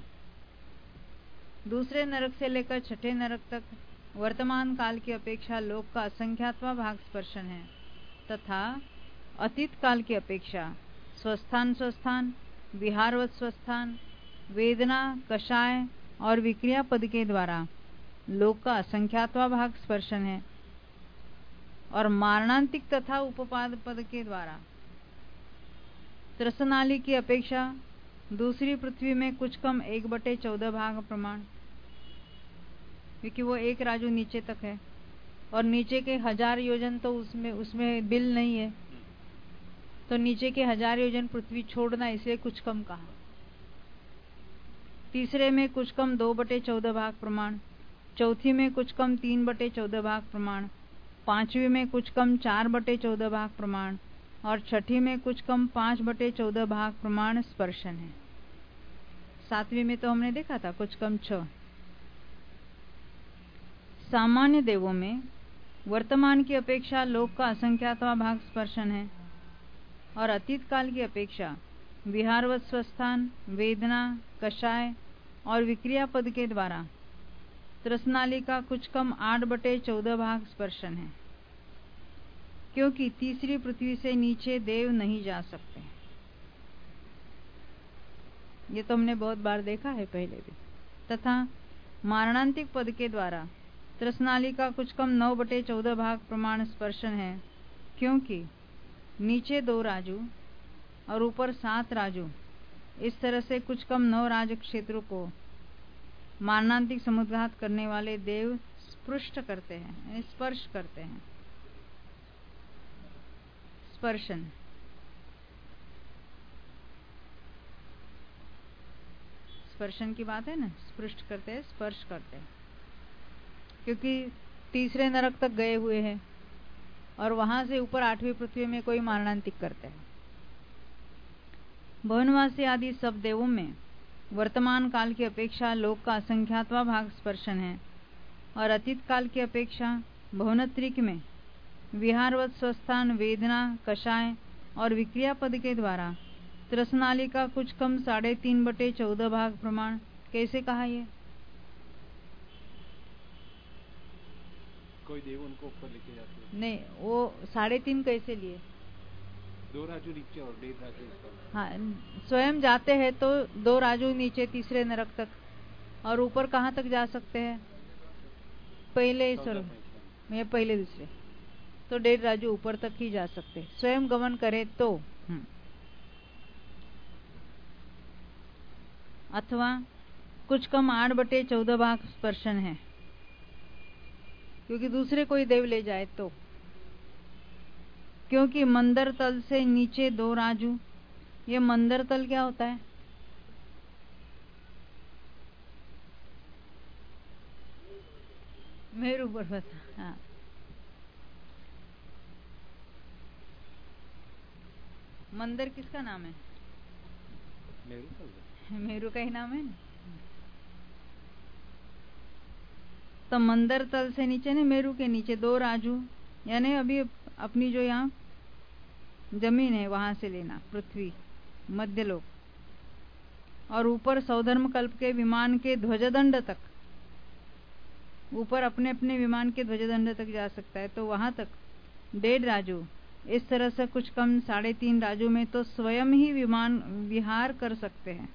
दूसरे नरक से लेकर छठे नरक तक वर्तमान काल की अपेक्षा लोक का असंख्यातवा भाग स्पर्शन है, तथा अतीत काल की अपेक्षा स्वस्थान स्वस्थान विहारवत स्वस्थान वेदना कषाय और विक्रिया पद के द्वारा लोक का असंख्यातवा भाग स्पर्शन है, और मारणांतिक तथा उपपाद पद के द्वारा त्रसनाली की अपेक्षा दूसरी पृथ्वी में कुछ कम एक बटे चौदह भाग प्रमाण, क्योंकि वो एक राजू नीचे तक है और नीचे के हजार योजन तो उसमें उसमें बिल नहीं है, तो नीचे के हजार योजन पृथ्वी छोड़ना इसलिए कुछ कम कहा। तीसरे में कुछ कम दो बटे चौदह भाग प्रमाण, चौथी में कुछ कम तीन बटे चौदह भाग प्रमाण, पांचवी में कुछ कम चार बटे चौदह भाग प्रमाण और छठी में कुछ कम पांच बटे चौदह भाग प्रमाण स्पर्शन है। सातवीं में तो हमने देखा था कुछ कम छह। सामान्य देवों में वर्तमान की अपेक्षा लोक का असंख्यातवां भाग स्पर्शन है और अतीत काल की अपेक्षा विहारवत स्वस्थान, वेदना, कषाय और विक्रिया पद के द्वारा त्रसनाली का कुछ कम आठ बटे चौदह भाग स्पर्शन है, क्योंकि तीसरी पृथ्वी से नीचे देव नहीं जा सकते। ये तो हमने बहुत बार देखा है पहले भी। तथा मारणांतिक पद के द्वारा त्रसनाली का कुछ कम नौ बटे चौदह भाग प्रमाण स्पर्शन है, क्योंकि नीचे दो राजू और ऊपर सात राजू, इस तरह से कुछ कम नौ राज क्षेत्रों को मारणांतिक समुद्घात करने वाले देव स्पृष्ट करते हैं, स्पर्श करते हैं। स्पर्शन स्पर्शन की बात है ना, स्पृष्ट करते हैं, स्पर्श करते हैं, क्योंकि तीसरे नरक तक गए हुए हैं और वहां से ऊपर आठवीं पृथ्वी में कोई मारणांतिक करते हैं। भवनवासी आदि सब देवों में वर्तमान काल की अपेक्षा लोक का असंख्यातवां भाग स्पर्शन है और अतीत काल की अपेक्षा भवनत्रिक में विहारवत स्वस्थान, वेदना, कषाय और विक्रिया पद के द्वारा त्रसनाली का कुछ कम साढ़े तीन बटे चौदह भाग प्रमाण। कैसे कहा ये? कोई देव उनको ऊपर लेके जाते हैं। नहीं, वो साढ़े तीन कैसे लिए? दो राजू नीचे और डेढ़ राजू ऊपर। हाँ, स्वयं जाते हैं तो दो राजू नीचे तीसरे नरक तक, और ऊपर कहाँ तक जा सकते हैं? पहले स्वर्ग में, पहले दूसरे, तो डेढ़ राजू ऊपर तक ही जा सकते, स्वयं गमन करे तो। अथवा कुछ कम आठ बटे चौदह भाग स्पर्शन है, क्योंकि दूसरे कोई देव ले जाए तो। क्योंकि मंदर तल से नीचे दो राजू, ये मंदर तल क्या होता है? मेरू पर्वत। हाँ, मंदिर किसका नाम है? मेरू पर्वत। मेरू का ही नाम है ना। तो मंदर तल से नीचे ने, मेरू के नीचे दो राजू, यानी अभी अपनी जो यहाँ जमीन है वहां से लेना, पृथ्वी, मध्यलोक, और ऊपर सौधर्म कल्प के विमान के ध्वजदंड तक, ऊपर अपने अपने विमान के ध्वजदंड तक जा सकता है, तो वहां तक डेढ़ राजू, इस तरह से कुछ कम साढ़े तीन राजू में तो स्वयं ही विमान विहार कर सकते हैं,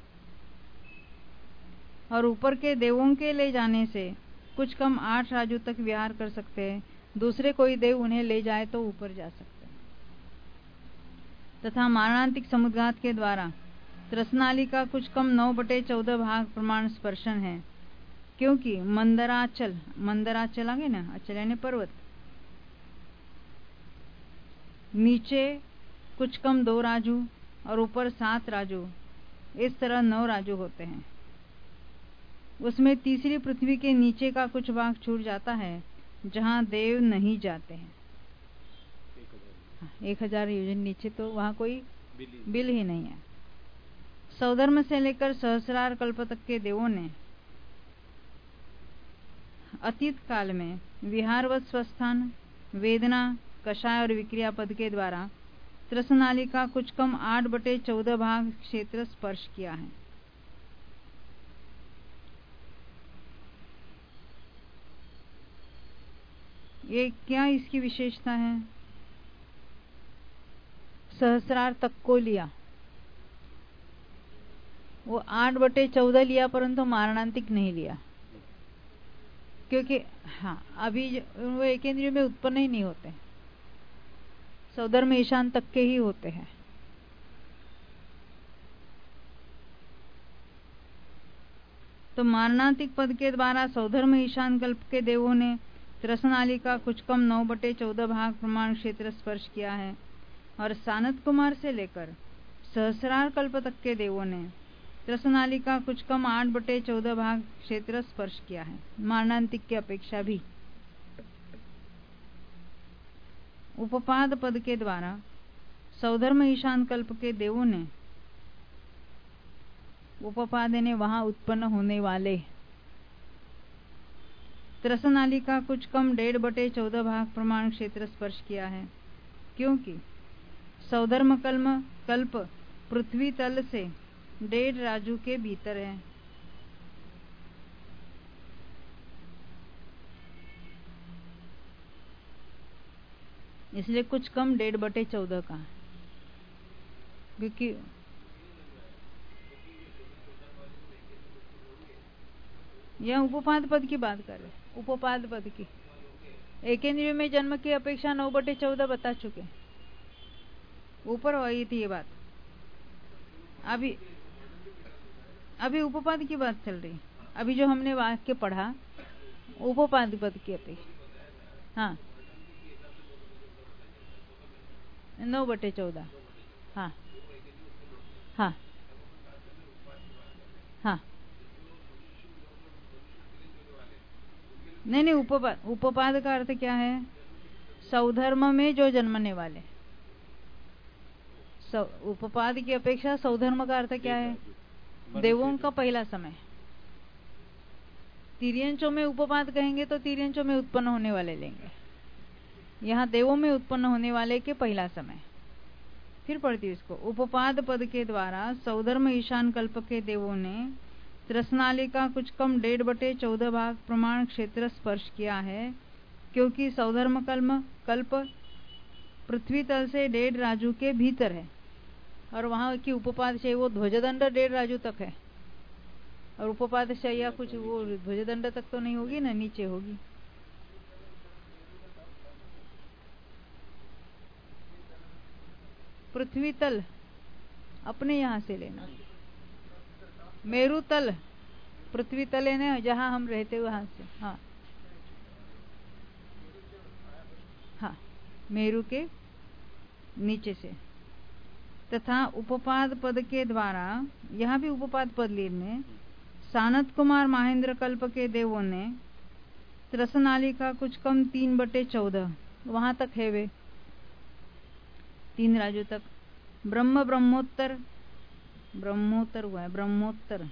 और ऊपर के देवों के ले जाने से कुछ कम आठ राजू तक विहार कर सकते हैं। दूसरे कोई देव उन्हें ले जाए तो ऊपर जा सकते हैं। तथा मारणांतिक समुद्घात के द्वारा त्रसनाली का कुछ कम नौ बटे चौदह भाग प्रमाण स्पर्शन है, क्योंकि मंदराचल, मंदराचल आगे ना, अचल यानी पर्वत, नीचे कुछ कम दो राजू और ऊपर सात राजू, इस तरह नौ राजू होते हैं। उसमें तीसरी पृथ्वी के नीचे का कुछ भाग छूट जाता है जहां देव नहीं जाते हैं। एक हजार योजन नीचे तो वहां कोई बिल ही नहीं है। सौधर्म से लेकर सहस्रार कल्प तक के देवों ने अतीत काल में विहारवत स्वस्थान, वेदना, कषाय और विक्रिया पद के द्वारा त्रसनाली का कुछ कम आठ बटे चौदह भाग क्षेत्र स्पर्श किया है। ये क्या इसकी विशेषता है? सहस्रार तक को लिया, वो आठ बटे चौदह लिया, परंतु मारणांतिक नहीं लिया, क्योंकि हाँ अभी वो एकेंद्रिय में उत्पन्न ही नहीं होते, सौधर्म ईशान तक के ही होते हैं। तो मारणांतिक पद के द्वारा सौधर्म ईशान कल्प के देवों ने त्रसनाली का कुछ कम नौ बटे चौदह भाग प्रमाण क्षेत्र स्पर्श किया है, और सानत कुमार से लेकर सहस्रार कल्प तक के देवों ने त्रसनाली का कुछ कम आठ बटे चौदह भाग क्षेत्र स्पर्श किया है, मारणांतिक की अपेक्षा भी। उपपाद पद के द्वारा सौधर्म ईशान कल्प के देवों ने, उपपाद ने वहां उत्पन्न होने वाले, त्रसनाली का कुछ कम डेढ़ बटे चौदह भाग प्रमाण क्षेत्र स्पर्श किया है, क्योंकि सौधर्म कल्म कल्प पृथ्वी तल से डेढ़ राजू के भीतर है। इसलिए कुछ कम डेढ़ बटे चौदह का, क्योंकि यह उपपाद पद की बात कर रहे, उपपाद पद की। एकेंद्रिय में जन्म की अपेक्षा नौ बटे चौदह बता चुके, ऊपर हुई थी ये बात। अभी अभी उपपाद की बात चल रही। अभी जो हमने वाक्य पढ़ा उपपाद पद की अपेक्षा, हाँ नौ बटे चौदह, हाँ हाँ हाँ नहीं नहीं, उपपाद उपपाद का अर्थ क्या है? सौधर्म में जो जन्मने वाले। उपपाद की अपेक्षा सौधर्म का अर्थ क्या है? देवों का पहला समय। तिर्यंचों में उपपाद कहेंगे तो तिर्यंचों में उत्पन्न होने वाले लेंगे, यहाँ देवों में उत्पन्न होने वाले के पहला समय। फिर पढ़ती हूँ इसको। उपपाद पद के द्वारा सौधर्म ईशान कल्प के देवों ने त्रसनाली का कुछ कम डेढ़ बटे चौदह भाग प्रमाण क्षेत्र स्पर्श किया है, क्योंकि सौधर्म कल्म कल्प पृथ्वी तल से डेढ़ राजू के भीतर है, और वहां की उपपाद से वो ध्वजदंड डेढ़ राजू तक है, और उपपाद से या कुछ वो ध्वजदंड तक तो नहीं होगी ना, नीचे होगी। पृथ्वी तल अपने यहां से लेना, मेरु तल पृथ्वी तल है ना, जहां हम रहते हुए वहां से, हाँ हाँ मेरु के नीचे से। तथा उपपाद पद के द्वारा, यहाँ भी उपपाद पद लेने, सानत कुमार महेंद्र कल्प के देवों ने त्रसनाली का कुछ कम तीन बटे चौदह, वहां तक है वे, तीन राजू तक। ब्रह्म ब्रह्मोत्तर, ब्रह्मोत्तर हुआ है, ब्रह्मोत्तर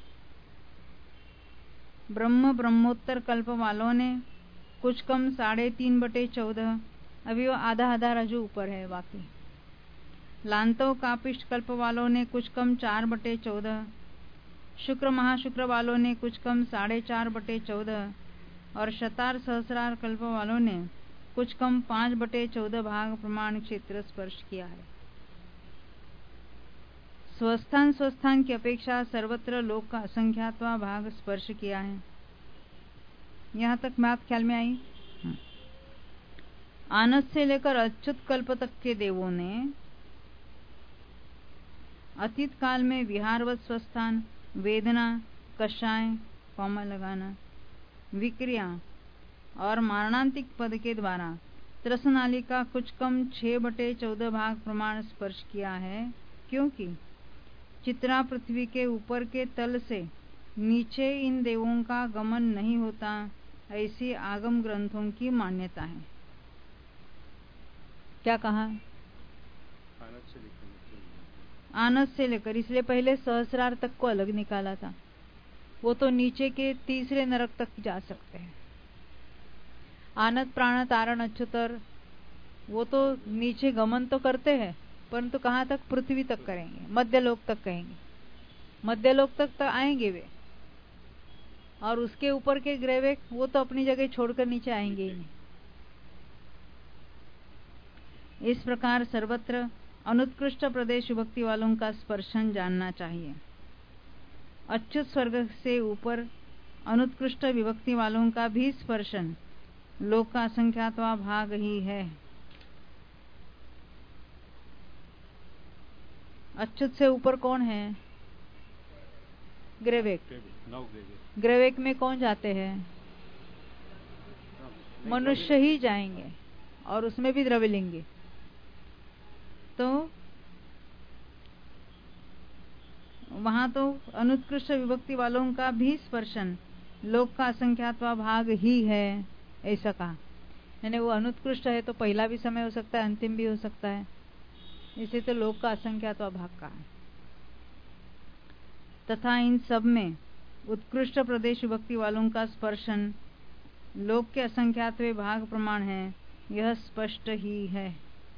ब्रह्म ब्रह्मोत्तर कल्प वालों ने कुछ कम साढ़े तीन बटे चौदह, अभी वो आधा आधा राजू ऊपर है बाकी। लांतव कापिष्ट कल्प वालों ने कुछ कम चार बटे चौदह, शुक्र महाशुक्र वालों ने कुछ कम साढ़े चार बटे चौदह, और शतार सहस्रार कल्प वालों ने कुछ कम पांच बटे चौदह भाग प्रमाण क्षेत्र स्पर्श किया है। स्वस्थान स्वस्थान की अपेक्षा सर्वत्र लोक का असंख्यात्वा भाग स्पर्श किया है। यहाँ तक बात ख्याल में आई। आनस से लेकर अच्युत कल्प तक के देवों ने अतीत काल में विहारवत स्वस्थान, वेदना, कषाय, कौमा लगाना, विक्रिया और मारणांतिक पद के द्वारा त्रसनाली का कुछ कम छह बटे चौदह भाग प्रमाण स्पर्श किया है, क्योंकि चित्रा पृथ्वी के ऊपर के तल से नीचे इन देवों का गमन नहीं होता, ऐसी आगम ग्रंथों की मान्यता है। क्या कहा? आनस से लेकर, इसलिए पहले सहस्रार तक को अलग निकाला था, वो तो नीचे के तीसरे नरक तक जा सकते हैं। आनत प्राण तारण अच्युतर, वो तो नीचे गमन तो करते हैं, परंतु कहाँ तक? पृथ्वी तक करेंगे, मध्यलोक तक कहेंगे, मध्यलोक तक तो आएंगे वे, और उसके ऊपर के ग्रह वो तो अपनी जगह छोड़कर नीचे आएंगे ही नहीं। इस प्रकार सर्वत्र अनुत्कृष्ट प्रदेश विभक्ति वालों का स्पर्शन जानना चाहिए। अच्युत स्वर्ग से ऊपर अनुत्कृष्ट विभक्ति वालों का भी स्पर्शन लोक का असंख्यातवा भाग ही है। अच्युत से ऊपर कौन है? ग्रेवेक। ग्रेवेक में कौन जाते हैं? मनुष्य ही जाएंगे, और उसमें भी द्रव्यलिंगी। तो वहां तो अनुत्कृष्ट विभक्ति वालों का भी स्पर्शन लोक का असंख्यात्वा भाग ही है, ऐसा कहा। यानी वो अनुत्कृष्ट है तो पहला भी समय हो सकता है, अंतिम भी हो सकता है, इसे तो लोक का असंख्यात्वा भाग कहा। तथा इन सब में उत्कृष्ट प्रदेश विभक्ति वालों का स्पर्शन लोक के असंख्यात्वे भाग प्रमाण है, यह स्पष्ट ही है।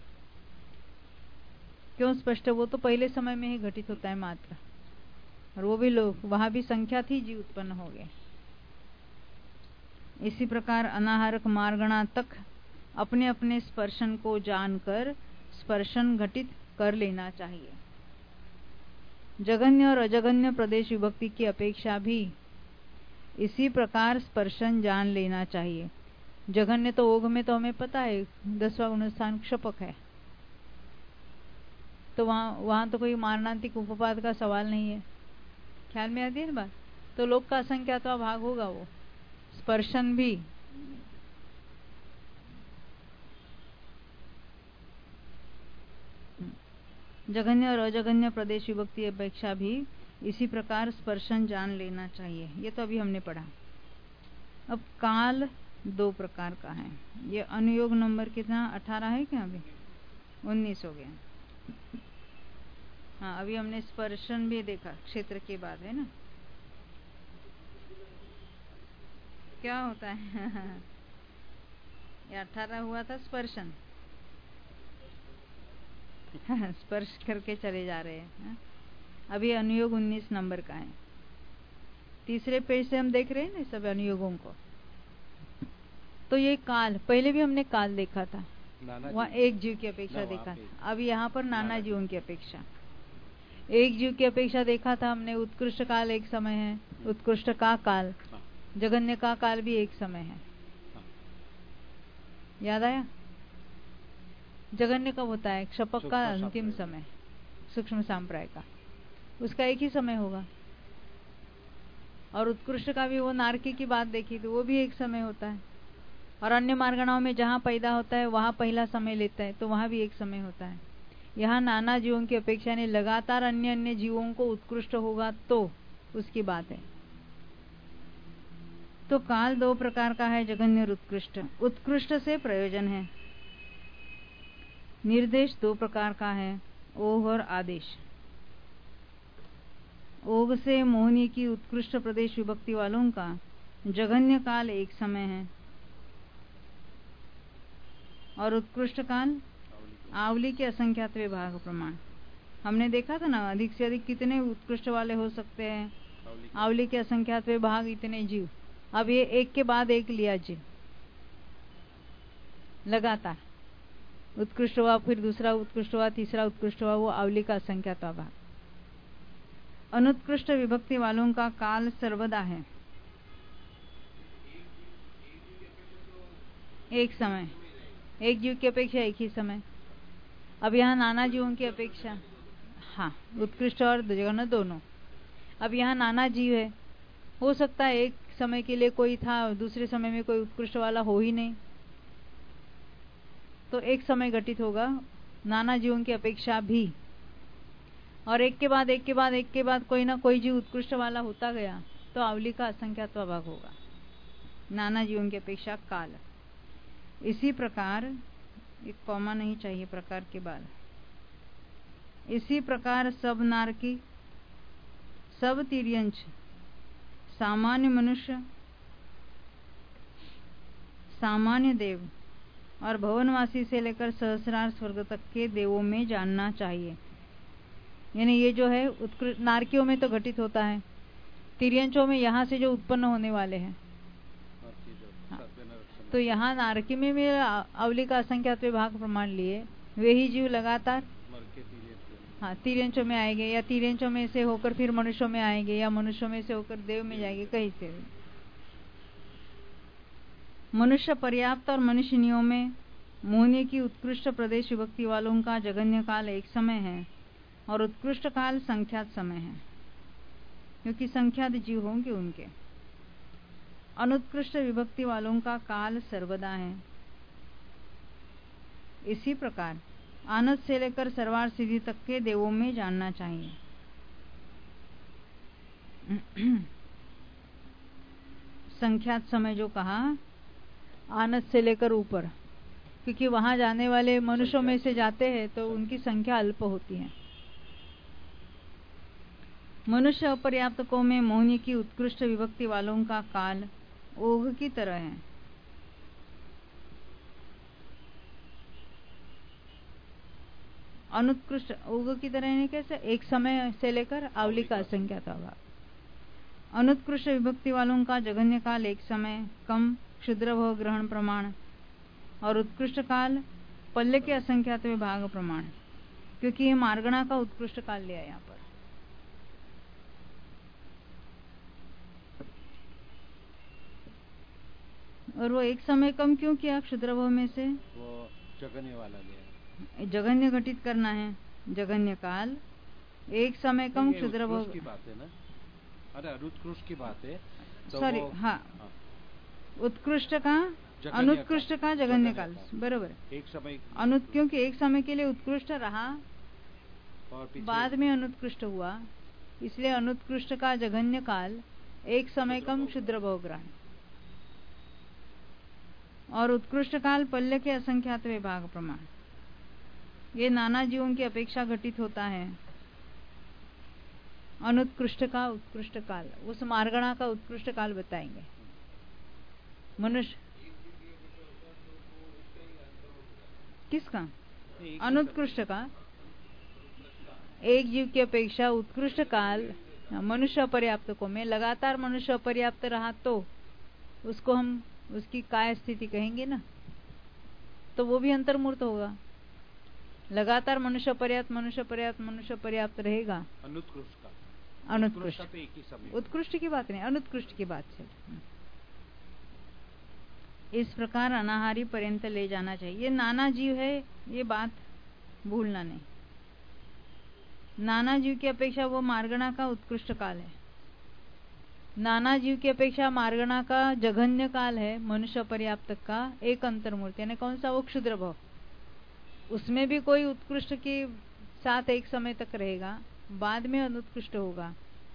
क्यों स्पष्ट? वो तो पहले समय में ही घटित होता है मात्र, और वो भी लोक, वहां भी संख्या थी, जीव उत्पन्न हो गए। इसी प्रकार अनाहारक मार्गणा तक अपने अपने स्पर्शन को जानकर स्पर्शन घटित कर लेना चाहिए। जगन्य और अजगन्य प्रदेश विभक्ति की अपेक्षा भी इसी प्रकार स्पर्शन जान लेना चाहिए। जगन्य तो ओघ में तो हमें पता है दसवां गुणस्थान क्षपक है, तो वहां वहां तो कोई मारणांतिक उपपाद का सवाल नहीं है। ख्याल में आती है ना बात? तो लोक का असंख्यात्वा भाग होगा वो, स्पर्शन भी। जगन्य और अजगन्य प्रदेश विभक्ति अपेक्षा भी इसी प्रकार स्पर्शन जान लेना चाहिए। ये तो अभी हमने पढ़ा। अब काल दो प्रकार का है। ये अनुयोग नंबर कितना? अठारह है क्या? अभी उन्नीस हो गया। हाँ, अभी हमने स्पर्शन भी देखा, क्षेत्र के बाद, है ना? क्या होता है? ये अठारह हुआ था स्पर्शन। स्पर्श करके चले जा रहे हैं। अभी अनुयोग उन्नीस नंबर का है। तीसरे पेज से हम देख रहे हैं ना सब अनुयोगों को। तो ये काल, पहले भी हमने काल देखा था, वहाँ एक जीव की अपेक्षा देखा था। अब यहाँ पर नाना जीवों की अपेक्षा, एक जीव की अपेक्षा देखा था हमने। उत्कृष्ट काल एक समय है, उत्कृष्ट का काल, जगन्य का काल भी एक समय है। याद आया? जगन्य कब होता है? क्षपक का अंतिम समय, सूक्ष्म सांप्राय का, उसका एक ही समय होगा। और उत्कृष्ट का भी वो नारकी की बात देखी तो वो भी एक समय होता है। और अन्य मार्गणाओं में जहाँ पैदा होता है वहां पहला समय लेता है, तो वहां भी एक समय होता है। यहाँ नाना जीवों की अपेक्षा ने लगातार अन्य अन्य जीवों को उत्कृष्ट होगा तो उसकी बात है। तो काल दो प्रकार का है, जगन्य और उत्कृष्ट। उत्कृष्ट से प्रयोजन है। निर्देश दो प्रकार का है, ओघ और आदेश। ओघ से मोहनी की उत्कृष्ट प्रदेश विभक्ति वालों का जगन्य काल एक समय है, और उत्कृष्ट काल आवली के असंख्यात्वे भाग प्रमाण। हमने देखा था ना, अधिक से अधिक कितने उत्कृष्ट वाले हो सकते हैं? आवली के असंख्यात्वे भाग इतने जीव। अब ये एक के बाद एक लिया जीव, लगातार उत्कृष्ट हुआ, फिर दूसरा उत्कृष्ट हुआ, तीसरा उत्कृष्ट हुआ, वो आवली का असंख्यात्वा भाग। अनुत्कृष्ट विभक्ति वालों का काल सर्वदा है, एक समय, एक जीव की अपेक्षा एक ही समय। अब यहाँ नाना जीवों की अपेक्षा, हाँ, उत्कृष्ट और जगन्य दोनों। अब यहाँ नाना जीव है, हो सकता है एक समय के लिए कोई था, दूसरे समय में कोई उत्कृष्ट वाला हो ही नहीं, तो एक समय घटित होगा नाना जीवों की अपेक्षा भी। और एक के बाद एक के बाद एक के बाद कोई ना कोई जीव उत्कृष्ट वाला होता गया, तो आवली का असंख्यात्वा भाग होगा, नाना जीवों की अपेक्षा काल। इसी प्रकार, एक कॉमा नहीं चाहिए प्रकार के बाद, इसी प्रकार सब नारकी, सब तिर्यंच, सामान्य मनुष्य, सामान्य देव और भवनवासी से लेकर सहस्रार स्वर्ग तक के देवों में जानना चाहिए। यानी ये जो है उत्कृष्ट नारकियों में तो घटित होता है, तिर्यंचों में यहाँ से जो उत्पन्न होने वाले हैं। हाँ, तो यहाँ नारकी में भी अवली का असंख्यात्वे भाग प्रमाण लिए वे ही जीव लगातार हाँ तिर्यंचों में आएंगे, या तिर्यंचों में से होकर फिर मनुष्यों में आएंगे, या मनुष्यों में से होकर देव में जाएंगे, कहीं से भी। मनुष्य पर्याप्त और मनुष्यनियों में मोहनी की उत्कृष्ट प्रदेश विभक्ति वालों का जगन्य काल एक समय है, और उत्कृष्ट काल संख्यात समय है, क्योंकि संख्यात जीव होंगे उनके। अनुत्कृष्ट विभक्ति वालों का काल सर्वदा है। इसी प्रकार आनत से लेकर सर्वार सिद्धि तक के देवों में जानना चाहिए। संख्यात समय जो कहा, आनत से लेकर ऊपर, क्योंकि वहां जाने वाले मनुष्यों में से जाते हैं तो उनकी संख्या अल्प होती है। मनुष्य अपर्याप्तकों में मोहिनी की उत्कृष्ट विभक्ति वालों का काल ओघ की तरह है। अनुत्कृष्ट ओघ की तरह यानी कैसे? एक समय से लेकर आवली का असंख्यात भाग। अनुत्कृष्ट विभक्ति वालों का जघन्य काल एक समय कम क्षुद्र भव ग्रहण प्रमाण, और उत्कृष्ट काल पल्ले के असंख्यात भाग प्रमाण, क्योंकि ये मार्गणा का उत्कृष्ट काल लिया यहाँ पर। और वो एक समय कम क्यों किया? क्षुद्र भव में से वो जघन्य वाला लिया, जघन्य घटित करना है। जघन्य काल एक समय कम क्षुद्र भव की बात है ना? अरे अनुत्कृष्ट की बात है तो सॉरी वो... हाँ, हाँ। उत्कृष्ट का अनुत्कृष्ट का जघन्य काल, बरोबर। एक समय अनु क्योंकि एक समय के लिए उत्कृष्ट रहा और बाद में अनुत्कृष्ट हुआ, इसलिए अनुत्कृष्ट का जघन्य काल एक समय कम क्षुद्र भव ग्रहण, और उत्कृष्ट काल पल्ले के असंख्यात विभाग प्रमाण। ये नाना जीवों की अपेक्षा घटित होता है। अनुत्कृष्ट का उत्कृष्ट काल, उस मार्गणा का उत्कृष्ट काल बताएंगे। मनुष्य किसका? अनुत्कृष्ट का एक जीव की अपेक्षा उत्कृष्ट काल मनुष्य अपर्याप्तकों में, लगातार मनुष्य अपर्याप्त रहा तो उसको हम उसकी काय स्थिति कहेंगे ना, तो वो भी अंतर्मूर्त होगा। लगातार मनुष्य पर्याप्त मनुष्य पर्याप्त मनुष्य पर्याप्त रहेगा। अनुत्कृष्ट का अनुत्कृष्ट तो एक ही समय, उत्कृष्ट की बात नहीं, अनुत्कृष्ट की बात से इस प्रकार अनाहारी पर्यंत ले जाना चाहिए। ये नाना जीव है, ये बात भूलना नहीं। नाना जीव की अपेक्षा वो मार्गणा का उत्कृष्ट काल है। नाना जीव की अपेक्षा मार्गणा का जघन्य काल है मनुष्य पर्याप्त का एक अंतर्मूर्ति, यानी कौन सा? वो क्षुद्र भव। उसमें भी कोई उत्कृष्ट के साथ एक समय तक रहेगा, बाद में अनुत्कृष्ट होगा।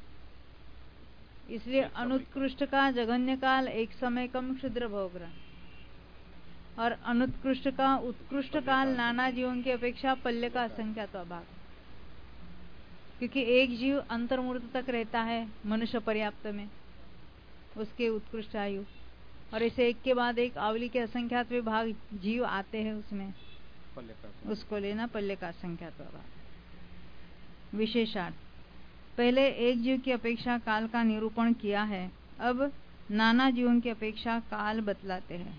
इसलिए अनुत्कृष्ट का जघन्य काल एक समय कम क्षुद्र भव ग्रहण, और अनुत्कृष्ट का उत्कृष्ट काल नाना जीवों की अपेक्षा पल्ले का असंख्यात भाग, क्योंकि एक जीव अंतर्मूर्त तक रहता है मनुष्य पर्याप्त में, उसके उत्कृष्ट आयु, और इसे एक के बाद एक आवली के असंख्यात विभाग जीव आते हैं, उसमें उसको लेना पल्ले का असंख्यात भाग। विशेषार्थ पहले एक जीव की अपेक्षा काल का निरूपण किया है, अब नाना जीवों की अपेक्षा काल बतलाते हैं।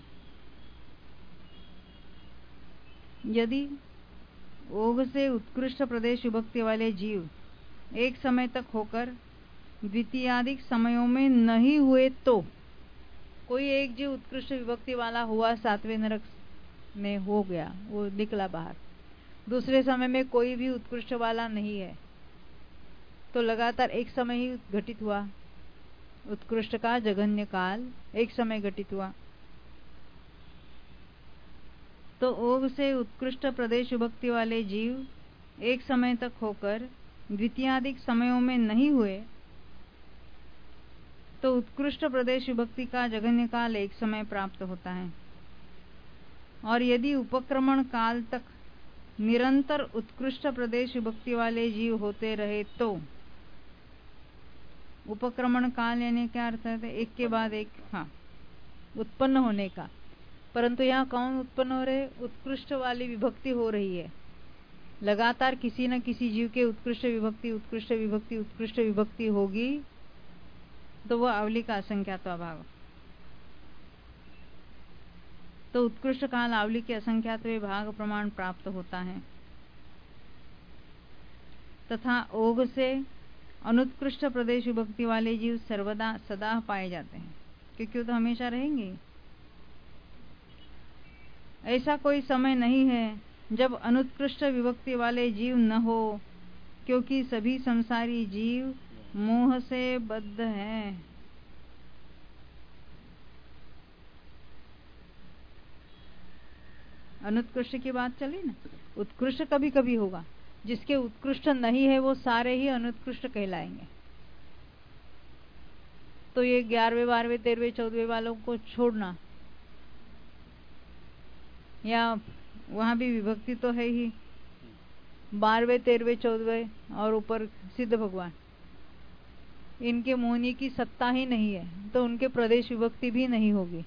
यदि ओघ से उत्कृष्ट प्रदेश विभक्ति वाले जीव एक समय तक होकर द्वितीयादिक समयों में नहीं हुए तो, कोई एक जीव उत्कृष्ट विभक्ति वाला हुआ, सातवें नरक में हो गया, वो निकला बाहर, दूसरे समय में कोई भी उत्कृष्ट वाला नहीं है, तो लगातार एक समय ही घटित हुआ, उत्कृष्ट का जघन्य काल एक समय घटित हुआ, तो ओघ से उत्कृष्ट प्रदेश विभक्ति वाले जीव एक समय तक होकर द्वितीयादिक समयों में नहीं हुए तो उत्कृष्ट प्रदेश विभक्ति का जघन्य काल एक समय प्राप्त होता है। और यदि उपक्रमण काल तक निरंतर उत्कृष्ट प्रदेश विभक्ति वाले जीव होते रहे तो, उपक्रमण काल यानी क्या अर्थ है? एक के बाद एक, हाँ, उत्पन्न होने का, परंतु यहाँ कौन उत्पन्न हो रहे? उत्कृष्ट वाली विभक्ति हो रही है। लगातार किसी न किसी जीव के उत्कृष्ट विभक्ति उत्कृष्ट विभक्ति उत्कृष्ट विभक्ति होगी, तो वह आवली का असंख्यात भाग, तो उत्कृष्ट काल आवली के असंख्यात भाग प्रमाण प्राप्त होता है। तथा ओघ से अनुत्कृष्ट प्रदेश विभक्ति वाले जीव सर्वदा सदा पाए जाते हैं, क्योंकि वो तो हमेशा रहेंगे। ऐसा कोई समय नहीं है जब अनुत्कृष्ट विभक्ति वाले जीव न हो, क्योंकि सभी संसारी जीव मोह से बद्ध हैं। अनुत्कृष्ट की बात चली ना, उत्कृष्ट कभी कभी होगा, जिसके उत्कृष्ट नहीं है वो सारे ही अनुत्कृष्ट कहलाएंगे। तो ये ग्यारहवें बारहवें तेरहवें चौदहवें वालों को छोड़ना, या वहां भी विभक्ति तो है ही, बारहवें तेरहवें चौदहवें और ऊपर सिद्ध भगवान, इनके मोहनी की सत्ता ही नहीं है, तो उनके प्रदेश विभक्ति भी नहीं होगी,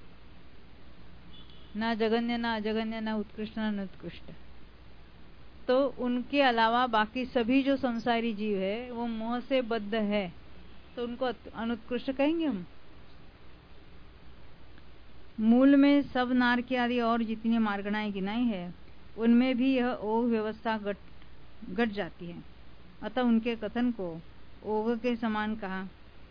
ना जगन्य ना अजगन्य ना उत्कृष्ट ना अनुत्कृष्ट। तो उनके अलावा बाकी सभी जो संसारी जीव है वो मोह से बद्ध है, तो उनको अनुत्कृष्ट कहेंगे हम। मूल में सब नार की आदि और जितनी मार्गणाएं गिनाई है उनमें भी यह ओघ व्यवस्था घट घट जाती है, अतः उनके कथन को ओघ के समान कहा।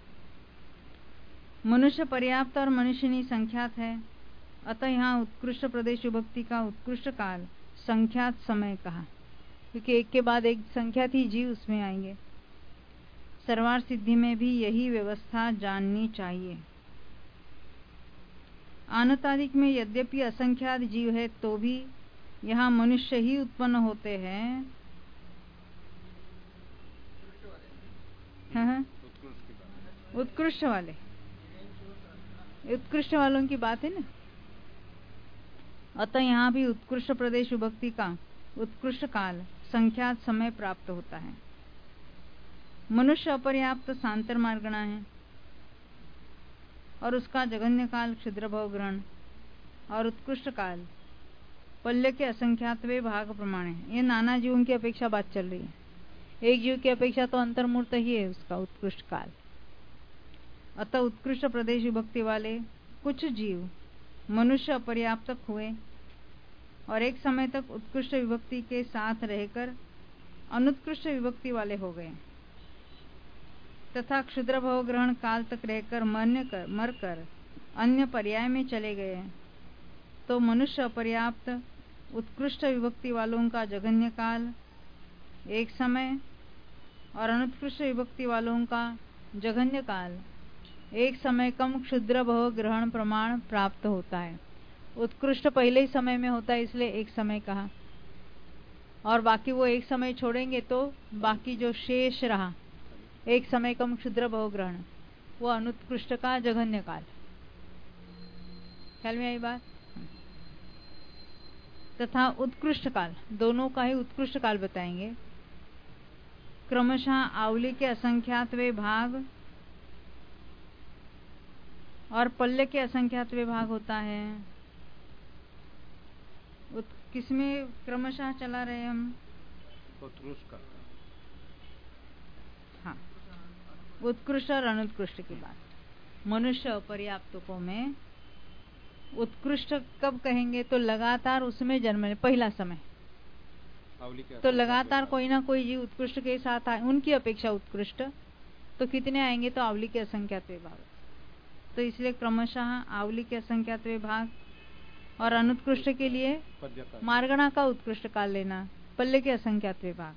मनुष्य पर्याप्त और मनुष्यनी संख्यात है, अतः यहाँ उत्कृष्ट प्रदेश विभक्ति का उत्कृष्ट काल संख्यात समय कहा, क्योंकि एक के बाद एक संख्यात ही जीव उसमें आएंगे। सर्वार सिद्धि में भी यही व्यवस्था जाननी चाहिए। आनतादिक में यद्यपि असंख्यात जीव है तो भी यहाँ मनुष्य ही उत्पन्न होते हैं। हाँ, उत्कृष्ट वाले, उत्कृष्ट वालों की बात है ना। अतः यहाँ भी उत्कृष्ट प्रदेश विभक्ति का उत्कृष्ट काल संख्यात समय प्राप्त होता है। मनुष्य अपर्याप्त सांतर मार्गणा है और उसका जगन्य काल क्षुद्र भव ग्रहण और उत्कृष्ट काल पल्य के असंख्यातवे भाग प्रमाण है। ये नाना जीवों की अपेक्षा बात चल रही है, एक जीव की अपेक्षा तो अंतर्मूर्त ही है उसका उत्कृष्ट काल। अतः उत्कृष्ट प्रदेश विभक्ति वाले कुछ जीव मनुष्य अपर्याप्त हुए और एक समय तक उत्कृष्ट विभक्ति के साथ रहकर अनुत्कृष्ट विभक्ति वाले हो गए, तथा क्षुद्र भव ग्रहण काल तक रहकर मरने कर मरकर अन्य पर्याय में चले गए। तो मनुष्य अपर्याप्त उत्कृष्ट विभक्ति वालों का जगन्य काल एक समय और अनुत्कृष्ट विभक्ति वालों का जघन्य काल एक समय कम क्षुद्र भव ग्रहण प्रमाण प्राप्त होता है। उत्कृष्ट पहले ही समय में होता है इसलिए एक समय कहा, और बाकी वो एक समय छोड़ेंगे तो बाकी जो शेष रहा एक समय कम क्षुद्र भव ग्रहण वो अनुत्कृष्ट का जघन्य काल। ख्याल में आई बात। तथा उत्कृष्ट काल दोनों का ही उत्कृष्ट काल बताएंगे। क्रमशः आवली के असंख्यात वे भाग और पल्ले के असंख्यात वे भाग होता है। किसमें क्रमशः चला रहे हम? उत्कृष्ट का। हाँ, उत्कृष्ट और अनुत्कृष्ट की बात। मनुष्य अपर्याप्तकों में उत्कृष्ट कब कहेंगे? तो लगातार उसमें जन्म पहला समय, तो लगातार कोई ना कोई जीव उत्कृष्ट के साथ आए, उनकी अपेक्षा उत्कृष्ट तो कितने आएंगे? तो आवली के असंख्यात विभाग। तो इसलिए क्रमशः आवली के असंख्यात विभाग और अनुत्कृष्ट के लिए मार्गणा का उत्कृष्ट काल लेना, पल्ले के असंख्यात विभाग,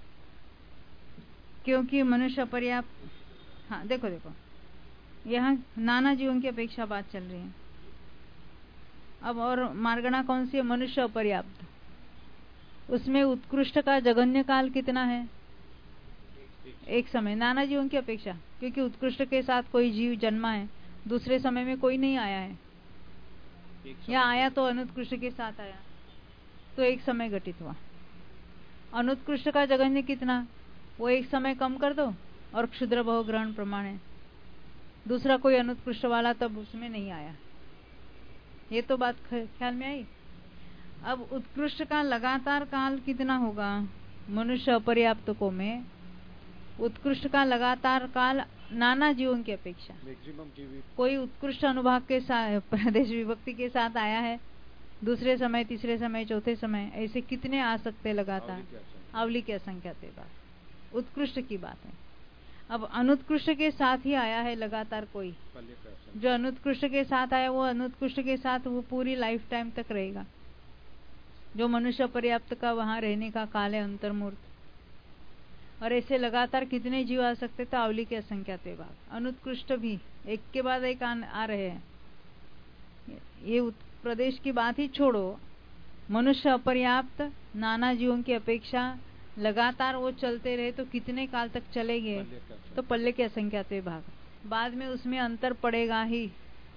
क्योंकि मनुष्य पर्याप्त। हाँ देखो देखो यहाँ नाना जीवों की अपेक्षा बात चल रही है। अब और मार्गणा कौन सी है? मनुष्य अपर्याप्त। उसमें उत्कृष्ट का जघन्य काल कितना है? एक समय, नाना जीवों की अपेक्षा, क्योंकि उत्कृष्ट के साथ कोई जीव जन्मा है, दूसरे समय में कोई नहीं आया है, या आया तो अनुत्कृष्ट के साथ आया, तो एक समय घटित हुआ। अनुत्कृष्ट का जघन्य कितना? वो एक समय कम कर दो और क्षुद्र भव ग्रहण प्रमाण है, दूसरा कोई अनुत्कृष्ट वाला तब उसमें नहीं आया। ये तो बात ख्याल में आई। अब उत्कृष्ट का लगातार काल कितना होगा? मनुष्य अपर्याप्तकों में उत्कृष्ट का लगातार काल नाना जीवों की अपेक्षा, कोई उत्कृष्ट अनुभाग के साथ प्रदेश विभक्ति के साथ आया है, दूसरे समय, तीसरे समय, चौथे समय, ऐसे कितने आ सकते लगातार? आवली के असंख्यात बात उत्कृष्ट की बात है। अब अनुत्कृष्ट के साथ ही आया है लगातार कोई, जो अनुत्कृष्ट के साथ आया वो अनुत्कृष्ट के साथ वो पूरी लाइफ टाइम तक रहेगा। जो मनुष्य पर्याप्त का वहां रहने का काल है अंतर्मूर्त, और ऐसे लगातार कितने जीव आ सकते? तो आवली के असंख्यात विभाग। अनुत्कृष्ट भी एक के बाद एक आ, आ रहे हैं। ये प्रदेश की बात ही छोड़ो, मनुष्य अपर्याप्त नाना जीवों की अपेक्षा लगातार वो चलते रहे तो कितने काल तक चलेंगे? तो पल्ले के असंख्यात भाग, बाद में उसमें अंतर पड़ेगा ही।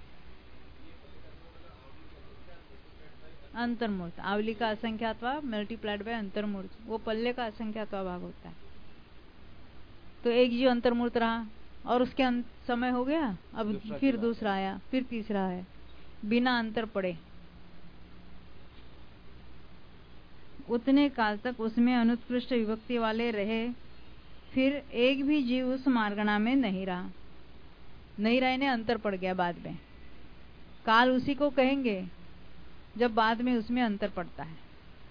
अंतर्मूर्त, आवली का असंख्यात्वा मल्टीप्लाइड बाय अंतर्मूर्त, वो पल्ले का असंख्यात्वा भाग होता है। तो एक जीव अंतर्मूर्त रहा और उसके समय हो गया, अब दूसरा फिर जीव दूसरा आया, फिर तीसरा है, बिना अंतर पड़े उतने काल तक उसमें अनुत्कृष्ट विभक्ति वाले रहे। फिर एक भी जीव उस मार्गणा में नहीं रहा, नहीं रहने अंतर पड़ गया। बाद में काल उसी को कहेंगे जब बाद में उसमें अंतर पड़ता है।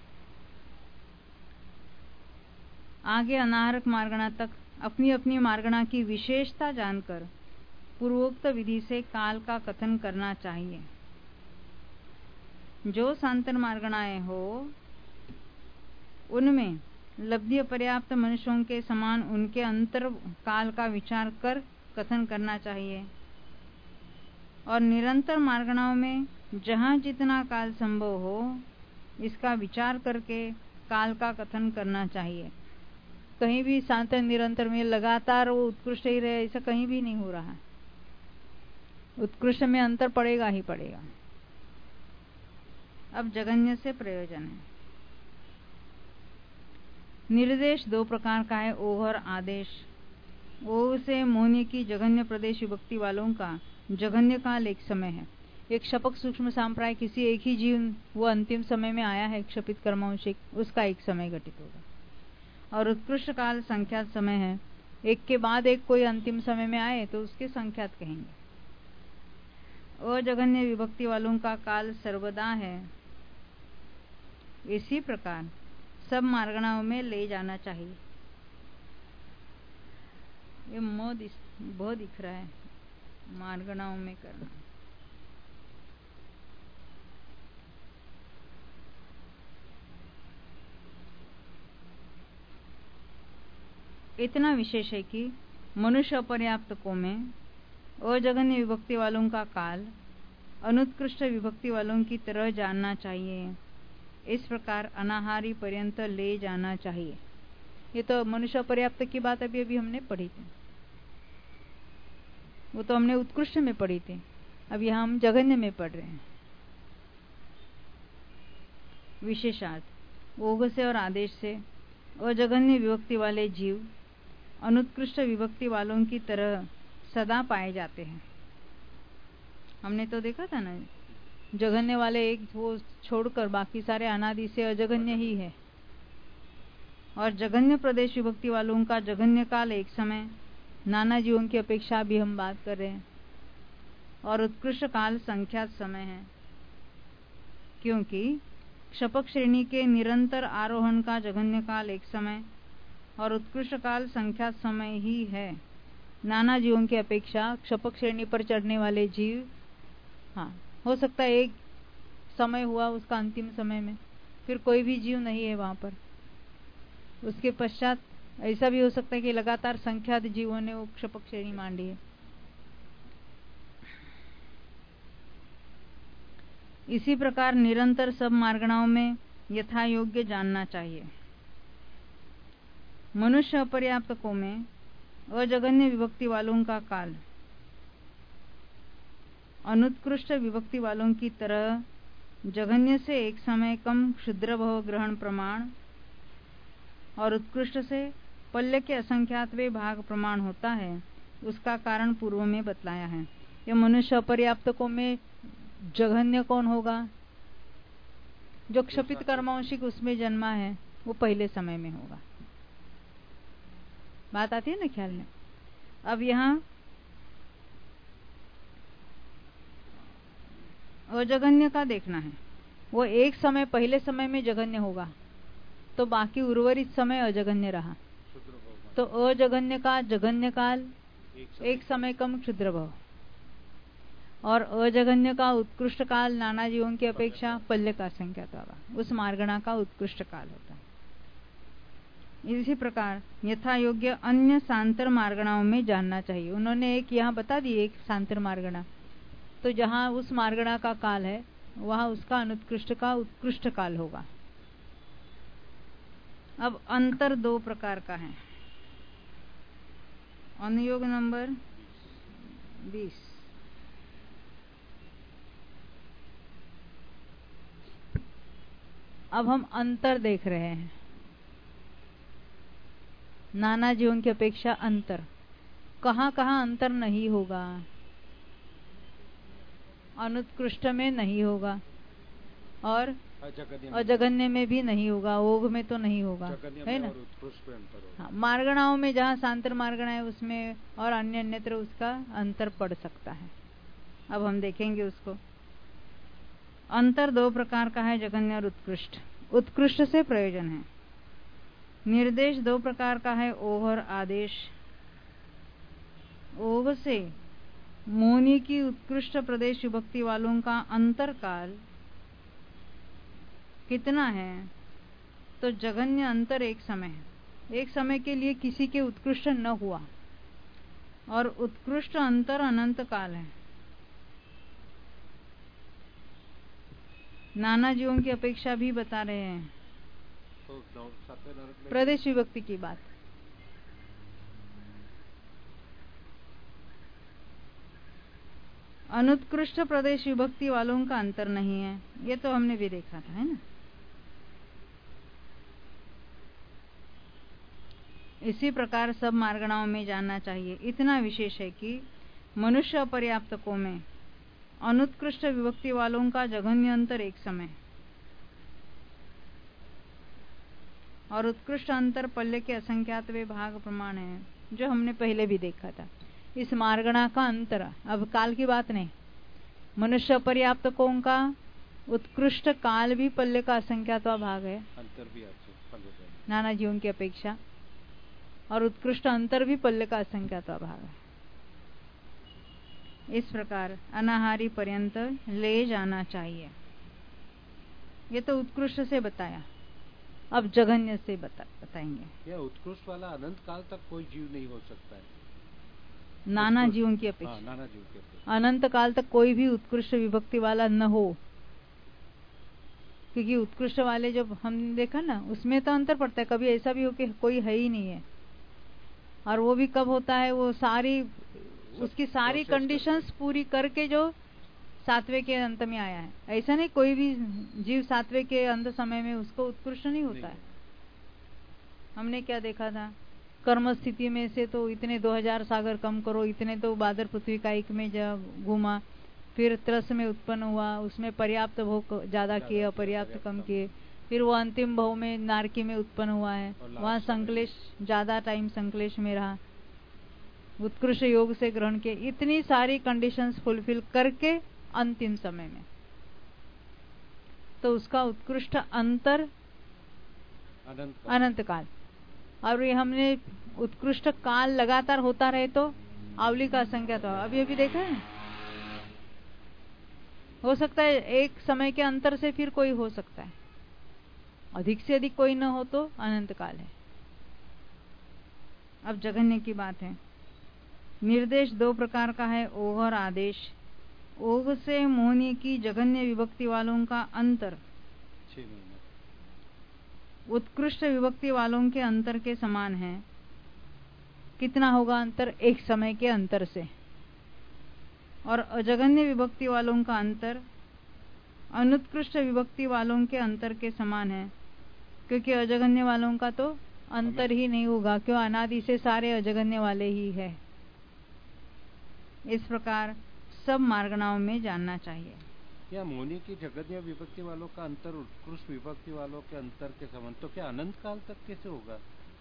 आगे अनाहरक मार्गणा तक अपनी अपनी मार्गणा की विशेषता जानकर पूर्वोक्त विधि से काल का कथन करना चाहिए। जो सांतर मार्गणाएं हो उनमें लब्धि अपर्याप्त मनुष्यों के समान उनके अंतर काल का विचार कर कथन करना चाहिए, और निरंतर मार्गणाओं में जहां जितना काल संभव हो इसका विचार करके काल का कथन करना चाहिए। कहीं भी सांतर निरंतर में लगातार वो उत्कृष्ट ही रहे, ऐसा कहीं भी नहीं हो रहा। उत्कृष्ट में अंतर पड़ेगा ही पड़ेगा। अब जगन्य से प्रयोजन है। निर्देश दो प्रकार का है, ओघ और आदेश। ओघ से मोहनी की जघन्य प्रदेश विभक्ति वालों का जघन्य काल एक समय है। एक शपक सूक्ष्म सांप्राय किसी एक ही जीव वो अंतिम समय में आया है क्षपित कर्मांशिक, उसका एक समय घटित होगा। और उत्कृष्ट काल संख्यात समय है, एक के बाद एक कोई अंतिम समय में आए तो उसके संख्यात कहेंगे। अजघन्य विभक्ति वालों का काल सर्वदा है। इसी प्रकार सब मार्गणाओं में ले जाना चाहिए। ये म बहुत दिख रहा है, मार्गणाओं में करना। इतना विशेष है कि मनुष्य अपर्याप्त को में अजघन्य विभक्ति वालों का काल अनुत्कृष्ट विभक्ति वालों की तरह जानना चाहिए। इस प्रकार अनाहारी पर्यंत ले जाना चाहिए। ये तो मनुष्य पर्याप्त की बात अभी अभी हमने पढ़ी थी, वो तो हमने उत्कृष्ट में पढ़ी थी। अब यहाँ हम जघन्य में पढ़ रहे हैं। विशेषार्थ ओघ से और आदेश से अजघन्य विभक्ति वाले जीव अनुत्कृष्ट विभक्ति वालों की तरह सदा पाए जाते हैं। हमने तो देखा था ना, जघन्य वाले एक वो छोड़कर बाकी सारे अनादि से अजघन्य ही है। और जघन्य प्रदेश विभक्ति वालों का जघन्य काल एक समय, नाना जीवों की अपेक्षा भी हम बात कर रहे हैं। और उत्कृष्ट काल संख्यात समय है, क्योंकि क्षपक श्रेणी के निरंतर आरोहण का जघन्य काल एक समय और उत्कृष्ट काल संख्यात समय ही है। नाना जीवों की अपेक्षा क्षपक श्रेणी पर चढ़ने वाले जीव, हाँ हो सकता है एक समय हुआ उसका अंतिम समय में, फिर कोई भी जीव नहीं है वहां पर। उसके पश्चात ऐसा भी हो सकता है कि लगातार संख्यात जीवों ने वो क्षपक श्रेणी मान ली है। इसी प्रकार निरंतर सब मार्गणाओं में यथा योग्य जानना चाहिए। मनुष्य अपर्याप्त को में अजघन्य विभक्ति वालों का काल अनुत्कृष्ट विभक्ति वालों की तरह जघन्य से एक समय कम क्षुद्र भव ग्रहण प्रमाण और उत्कृष्ट से पल्य के असंख्यात वे भाग प्रमाण होता है। उसका कारण पूर्व में बतलाया है। यह मनुष्य अपर्याप्त को में जघन्य कौन होगा? जो क्षपित कर्मांशिक उसमें जन्मा है वो पहले समय में होगा। बात आती है ना ख्याल में। अब यहाँ अजघन्य का देखना है, वो एक समय पहले समय में जघन्य होगा तो बाकी उर्वरित समय अजघन्य रहा। तो अजघन्य का जघन्य काल एक समय कम क्षुद्र भव, और अजघन्य का उत्कृष्ट काल नाना जीवों की अपेक्षा पल्य का संख्यात होगा, उस मार्गणा का उत्कृष्ट काल होता है। इसी प्रकार यथा योग्य अन्य सांतर मार्गणाओं में जानना चाहिए। उन्होंने एक यहाँ बता दी एक सांतर मार्गणा, तो जहाँ उस मार्गणा का काल है वह उसका अनुत्कृष्ट का उत्कृष्ट काल होगा। अब अंतर दो प्रकार का है। अनुयोग नंबर बीस। अब हम अंतर देख रहे हैं, नाना जीवों की अपेक्षा अंतर। कहाँ कहाँ अंतर नहीं होगा? अनुत्कृष्ट में नहीं होगा और अजगन्य में भी नहीं होगा, ओघ में तो नहीं होगा, है ना? हाँ, मार्गणाओं में जहाँ सांतर मार्गणा है उसमें और अन्य अन्यत्र उसका अंतर पड़ सकता है। अब हम देखेंगे उसको। अंतर दो प्रकार का है, जगन्य और उत्कृष्ट। उत्कृष्ट से प्रयोजन है। निर्देश दो प्रकार का है, ओघ और आदेश। ओघ से मोनी की उत्कृष्ट प्रदेश विभक्ति वालों का अंतर काल कितना है? तो जगन्य अंतर एक समय है, एक समय के लिए किसी के उत्कृष्ट न हुआ, और उत्कृष्ट अंतर अनंत काल है। नाना जीवों की अपेक्षा भी बता रहे हैं, प्रदेश विभक्ति की बात। अनुत्कृष्ट प्रदेश विभक्ति वालों का अंतर नहीं है, ये तो हमने भी देखा था, है ना? इसी प्रकार सब मार्गणाओं में जानना चाहिए। इतना विशेष है कि मनुष्य अपर्याप्तकों में अनुत्कृष्ट विभक्ति वालों का जघन्य अंतर एक समय और उत्कृष्ट अंतर पल्ले के असंख्यात वे भाग प्रमाण है, जो हमने पहले भी देखा था। इस मार्गणा का अंतर, अब काल की बात नहीं, मनुष्य अपर्याप्तकों का उत्कृष्ट काल भी पल्ले का असंख्यातवा भाग है, अंतर भी नाना जीवों की अपेक्षा, और उत्कृष्ट अंतर भी पल्ले का असंख्यातवा भाग है। इस प्रकार अनाहारी पर्यंत ले जाना चाहिए। ये तो उत्कृष्ट से बताया, अब जघन्य से बता, बताएंगे। यह उत्कृष्ट वाला अनंत काल तक कोई जीव नहीं हो सकता है, नाना जीवों की अपेक्षा। हाँ, नाना जीव की अपेक्षा अनंत काल तक कोई भी उत्कृष्ट विभक्ति वाला न हो, क्योंकि उत्कृष्ट वाले जब हम देखा ना, उसमें तो अंतर पड़ता है। कभी ऐसा भी हो कि कोई है ही नहीं है, और वो भी कब होता है? वो सारी उसकी सारी कंडीशंस पूरी करके जो सातवें के अंत में आया है। ऐसा नहीं कोई भी जीव सातवें के अंत समय में उसको उत्कृष्ट नहीं होता है। हमने क्या देखा था? कर्म स्थिति में से तो इतने दो हजार सागर कम करो, इतने तो बादर पृथ्वी का एक में जब घूमा, फिर त्रस में उत्पन्न हुआ, उसमें पर्याप्त भोग ज्यादा किए, अपर्याप्त कम किए, फिर वो अंतिम भव में नारकी में उत्पन्न हुआ है, वहां संकलेश ज्यादा टाइम संकलेश में रहा, उत्कृष्ट योग से ग्रहण किए, इतनी सारी कंडीशंस फुलफिल करके अंतिम समय में तो उसका उत्कृष्ट अंतर अनंत काल। और ये हमने उत्कृष्ट काल लगातार होता रहे तो आवली का संख्या तो अभी अभी देखा है। हो सकता है एक समय के अंतर से फिर कोई हो सकता है, अधिक से अधिक कोई न हो तो अनंत काल है। अब जघन्य की बात है। निर्देश दो प्रकार का है, ओघ और आदेश। ओघ से मोहनी की जघन्य विभक्ति वालों का अंतर उत्कृष्ट विभक्ति वालों के अंतर के समान है। कितना होगा अंतर? एक समय के अंतर से। और अजगन्य विभक्ति वालों का अंतर अनुत्कृष्ट विभक्ति वालों के अंतर के समान है, क्योंकि अजगन्य वालों का तो अंतर ही नहीं होगा, क्यों? अनादि से सारे अजगन्य वाले ही है। इस प्रकार सब मार्गणाओं में जानना चाहिए। या मोनी की जगन्य विभक्ति वालों का अंतर उत्कृष्ट विभक्ति वालों के अंतर के समान, तो क्या अनंत काल तक कैसे होगा?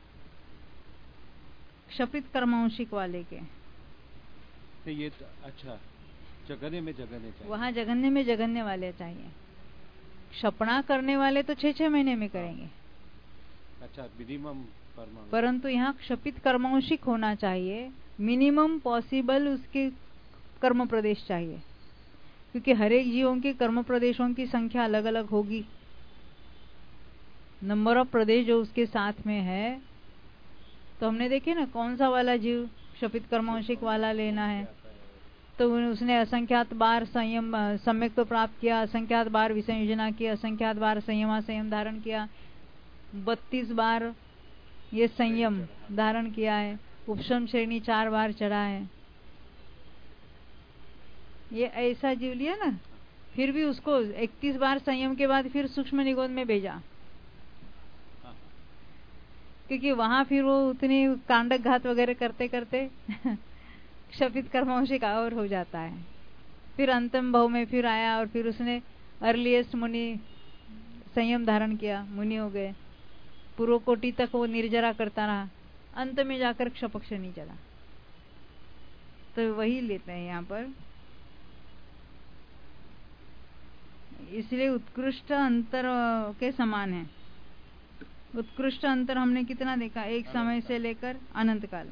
क्षपित कर्मांशिक वाले के तो ये अच्छा, जगन्य में जगन्य चाहिए, वहाँ जगन्य में जगन्य वाले चाहिए। क्षपणा करने वाले तो छह छह महीने में करेंगे। अच्छा, मिनिमम परंतु यहाँ क्षपित कर्मांशिक होना चाहिए, मिनिमम पॉसिबल उसके कर्म प्रदेश चाहिए, क्योंकि हर एक जीवों के कर्म प्रदेशों की संख्या अलग अलग होगी। नंबर ऑफ प्रदेश जो उसके साथ में है, तो हमने देखे ना कौन सा वाला जीव क्षपित कर्मांशिक वाला लेना है, तो उसने असंख्यात बार संयम सम्यक तो प्राप्त किया, असंख्यात बार विसंयोजना की, असंख्यात बार संयमा संयम धारण किया, बत्तीस बार ये संयम धारण किया है, उपशम श्रेणी चार बार चढ़ा है। ये ऐसा जीव लिया ना, फिर भी उसको इकतीस बार संयम के बाद फिर सूक्ष्म निगोद में भेजा, क्योंकि वहां फिर वो उतनी कांडक घात वगैरह करते करते क्षपित कर्मवश का और हो जाता है। फिर अंतिम भाव में फिर आया और फिर उसने अर्लीस्ट मुनि संयम धारण किया, मुनि हो गए। पूर्व कोटि तक वो निर्जरा करता रहा, अंत में जाकर क्षपक्ष नहीं चला। तो वही लेते हैं यहाँ पर। इसलिए उत्कृष्ट अंतर के समान है। उत्कृष्ट अंतर हमने कितना देखा, एक समय से लेकर अनंत काल।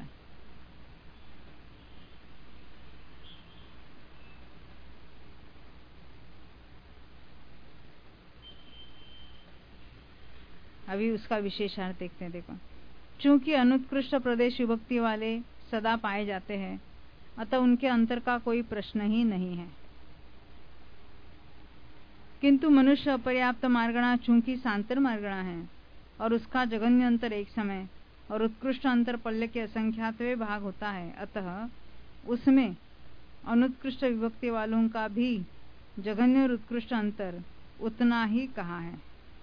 अभी उसका विशेषार्थ देखते हैं। देखो, चूंकि अनुत्कृष्ट प्रदेश विभक्ति वाले सदा पाए जाते हैं, अतः उनके अंतर का कोई प्रश्न ही नहीं है। किंतु मनुष्य अपर्याप्त मार्गणा चूंकि सांतर मार्गणा है और उसका जघन्य अंतर एक समय और उत्कृष्ट अंतर पल्ले के असंख्यातवें भाग होता है, अतः उसमें अनुत्कृष्ट विभक्ति वालों का भी जघन्य और उत्कृष्ट अंतर उतना ही कहा है।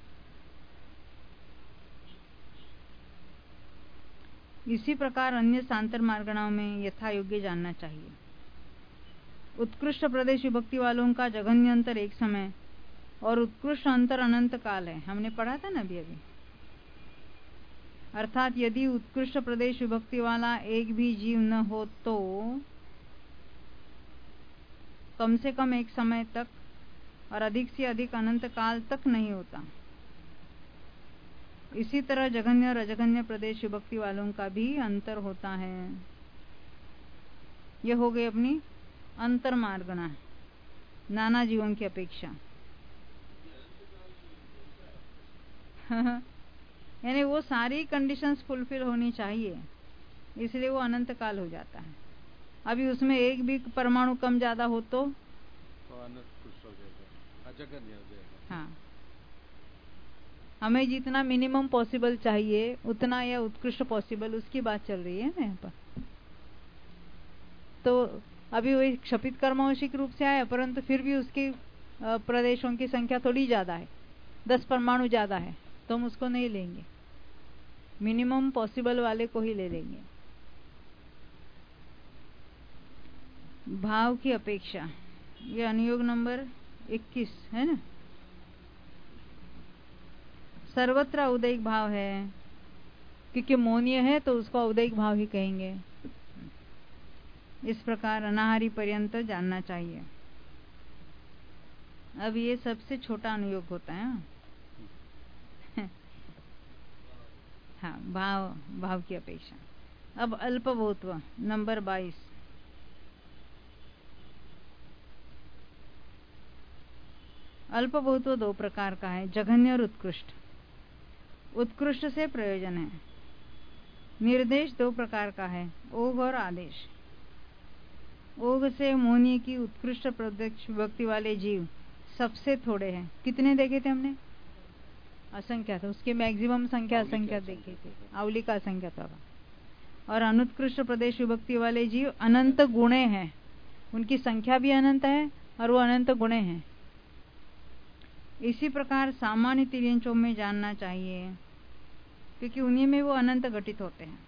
इसी प्रकार अन्य सांतर मार्गणाओं में यथा योग्य जानना चाहिए। उत्कृष्ट प्रदेश विभक्ति वालों का जघन्य अंतर एक समय और उत्कृष्ट अंतर अनंत काल है, हमने पढ़ा था ना अभी अभी। अर्थात यदि उत्कृष्ट प्रदेश विभक्ति वाला एक भी जीव न हो तो कम से कम एक समय तक और अधिक से अधिक अनंत काल तक नहीं होता। इसी तरह जघन्य और अजघन्य प्रदेश विभक्ति वालों का भी अंतर होता है। यह हो गई अपनी अंतर मार्गणा नाना जीवों की अपेक्षा। यानी वो सारी कंडीशंस फुलफिल होनी चाहिए, इसलिए वो अनंत काल हो जाता है। अभी उसमें एक भी परमाणु कम ज्यादा हो तो अनुत्कृष्ट हो जाएगा, अजघन्य हो जाएगा। हाँ, हमें जितना मिनिमम पॉसिबल चाहिए उतना या उत्कृष्ट पॉसिबल, उसकी बात चल रही है ना यहाँ पर। तो अभी वही क्षपित कर्मवशिक रूप से आया, परंतु फिर भी उसके प्रदेशों की संख्या थोड़ी ज्यादा है, दस परमाणु ज्यादा है, तो हम उसको नहीं लेंगे, मिनिमम पॉसिबल वाले को ही ले लेंगे। भाव की अपेक्षा, ये अनुयोग नंबर इक्कीस है ना। सर्वत्र औदैहिक भाव है, क्योंकि मौनीय है तो उसको औदैहिक भाव ही कहेंगे। इस प्रकार अनाहारी पर्यंत जानना चाहिए। अब ये सबसे छोटा अनुयोग होता है। हाँ, भाव भाव की अपेक्षा। अब अल्पभूत्व नंबर बाईस। अल्पभूत्व दो प्रकार का है, जघन्य और उत्कृष्ट। उत्कृष्ट से प्रयोजन है। निर्देश दो प्रकार का है, ओघ और आदेश। ओघ से मौनी की उत्कृष्ट प्रत्यक्ष विभक्ति वाले जीव सबसे थोड़े हैं। कितने देखे थे हमने? असंख्यात। उसके मैक्सिमम संख्या असंख्यात देखे थे, आवली का असंख्यात होगा। और अनुत्कृष्ट प्रदेश विभक्ति वाले जीव अनंत गुणे हैं, उनकी संख्या भी अनंत है और वो अनंत गुणे हैं। इसी प्रकार सामान्य तिर्यंचों में जानना चाहिए, क्योंकि उन्हीं में वो अनंत घटित होते हैं।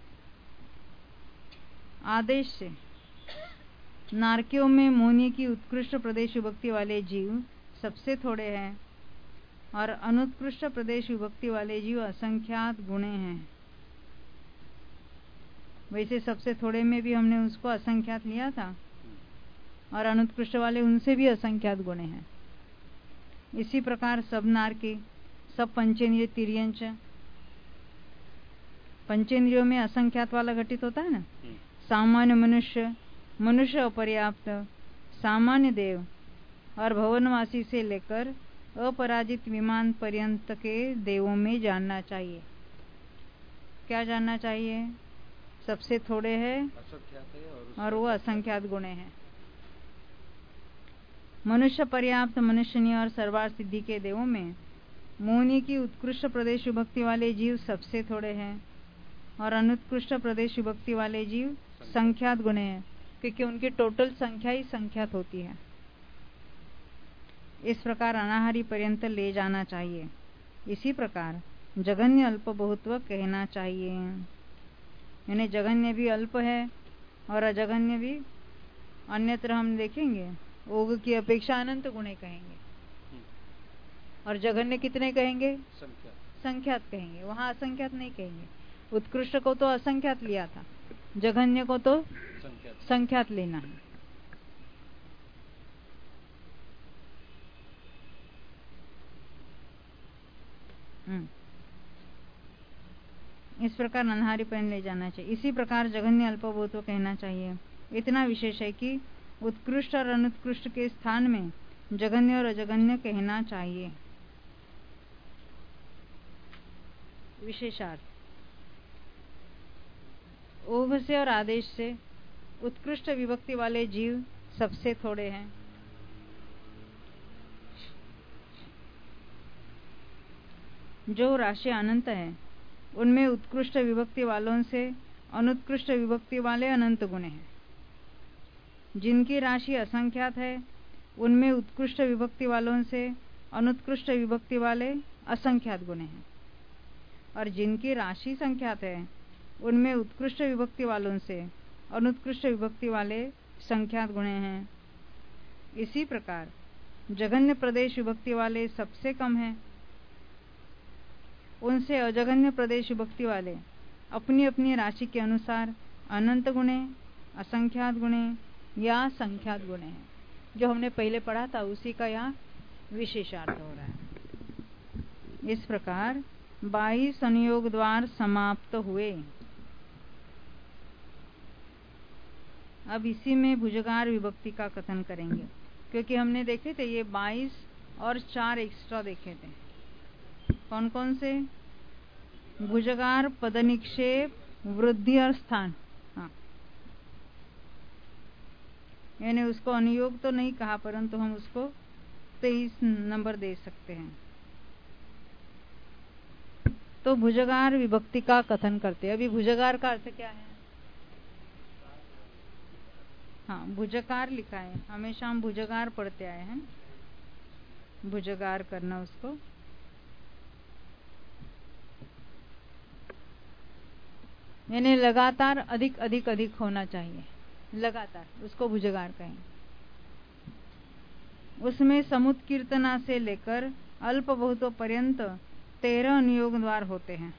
आदेश से नारकियों में मौनी की उत्कृष्ट प्रदेश विभक्ति वाले जीव सबसे थोड़े हैं और अनुत्कृष्ट प्रदेश विभक्ति वाले जीव असंख्यात गुणे हैं। वैसे सबसे थोड़े में भी हमने उसको असंख्यात लिया था और अनुत्कृष्ट वाले उनसे भी असंख्यात गुणे हैं। इसी प्रकार सब नारकी, सब पंचेंद्रिय तिर्यंच, पंचेंद्रियों में असंख्यात वाला घटित होता है ना। सामान्य मनुष्य, मनुष्य अपर्याप्त, सामान्य देव और भवनवासी से लेकर अपराजित विमान पर्यंत के देवों में जानना चाहिए। क्या जानना चाहिए? सबसे थोड़े हैं और वो असंख्यात गुणे हैं। मनुष्य पर्याप्त मनुष्यनी और सर्वार्थ सिद्धि के देवों में मोहिनी की उत्कृष्ट प्रदेश विभक्ति वाले जीव सबसे थोड़े हैं और अनुत्कृष्ट प्रदेश विभक्ति वाले जीव संख्यात गुणे हैं, क्योंकि उनकी टोटल संख्या ही संख्यात होती है। इस प्रकार अनाहारी पर्यंत ले जाना चाहिए। इसी प्रकार जगन्य अल्प बहुत्व कहना चाहिए, यानी जगन्य भी अल्प है और अजगन्य भी। अन्यत्र हम देखेंगे ओग की अपेक्षा अनंत गुणे कहेंगे और जगन्य कितने कहेंगे? संख्या संख्यात कहेंगे। वहां असंख्यात नहीं कहेंगे। उत्कृष्ट को तो असंख्यात लिया था, जघन्य को तो संख्यात संख्यात लेना है। इस प्रकार अनहारी पहन ले जाना चाहिए। इसी प्रकार जघन्य अल्पभूत कहना चाहिए। इतना विशेष है कि उत्कृष्ट और अनुत्कृष्ट के स्थान में जघन्य और अजगन्य कहना चाहिए। विशेषार्थ ओघ से और आदेश से उत्कृष्ट विभक्ति वाले जीव सबसे थोड़े हैं। जो राशि अनंत है उनमें उत्कृष्ट विभक्ति वालों से अनुत्कृष्ट विभक्ति वाले अनंत गुणे हैं। जिनकी राशि असंख्यात है उनमें उत्कृष्ट विभक्ति वालों से अनुत्कृष्ट विभक्ति वाले असंख्यात गुणे हैं और जिनकी राशि संख्यात है उनमें उत्कृष्ट विभक्ति वालों से अनुत्कृष्ट विभक्ति वाले संख्यात गुणे हैं। इसी प्रकार जघन्य प्रदेश विभक्ति वाले सबसे कम हैं। उनसे अजघन्य प्रदेश विभक्ति वाले अपनी अपनी राशि के अनुसार अनंत गुणे, असंख्यात गुणे या संख्यात गुणे हैं। जो हमने पहले पढ़ा था उसी का यहाँ विशेषार्थ हो रहा है। इस प्रकार बाईस संयोग द्वार समाप्त हुए। अब इसी में भुजगार विभक्ति का कथन करेंगे, क्योंकि हमने देखे थे ये बाईस और चार एक्स्ट्रा देखे थे। कौन कौन से? भुजगार, पदनिक्षेप, वृद्धि और स्थान। हाँ, यानी उसको अनुयोग तो नहीं कहा, परंतु हम उसको तेईस नंबर दे सकते हैं। तो भुजगार विभक्ति का कथन करते हैं। अभी भुजगार का अर्थ क्या है? हाँ, भुजकार लिखा है। हमेशा हम भुजगार पढ़ते आए हैं। भुजगार करना उसको। यानी लगातार अधिक अधिक अधिक होना चाहिए, लगातार, उसको भुजगार कहें। उसमें समुत्कीर्तना से लेकर अल्प बहुतों पर्यंत तेरह अनुयोग द्वार होते हैं।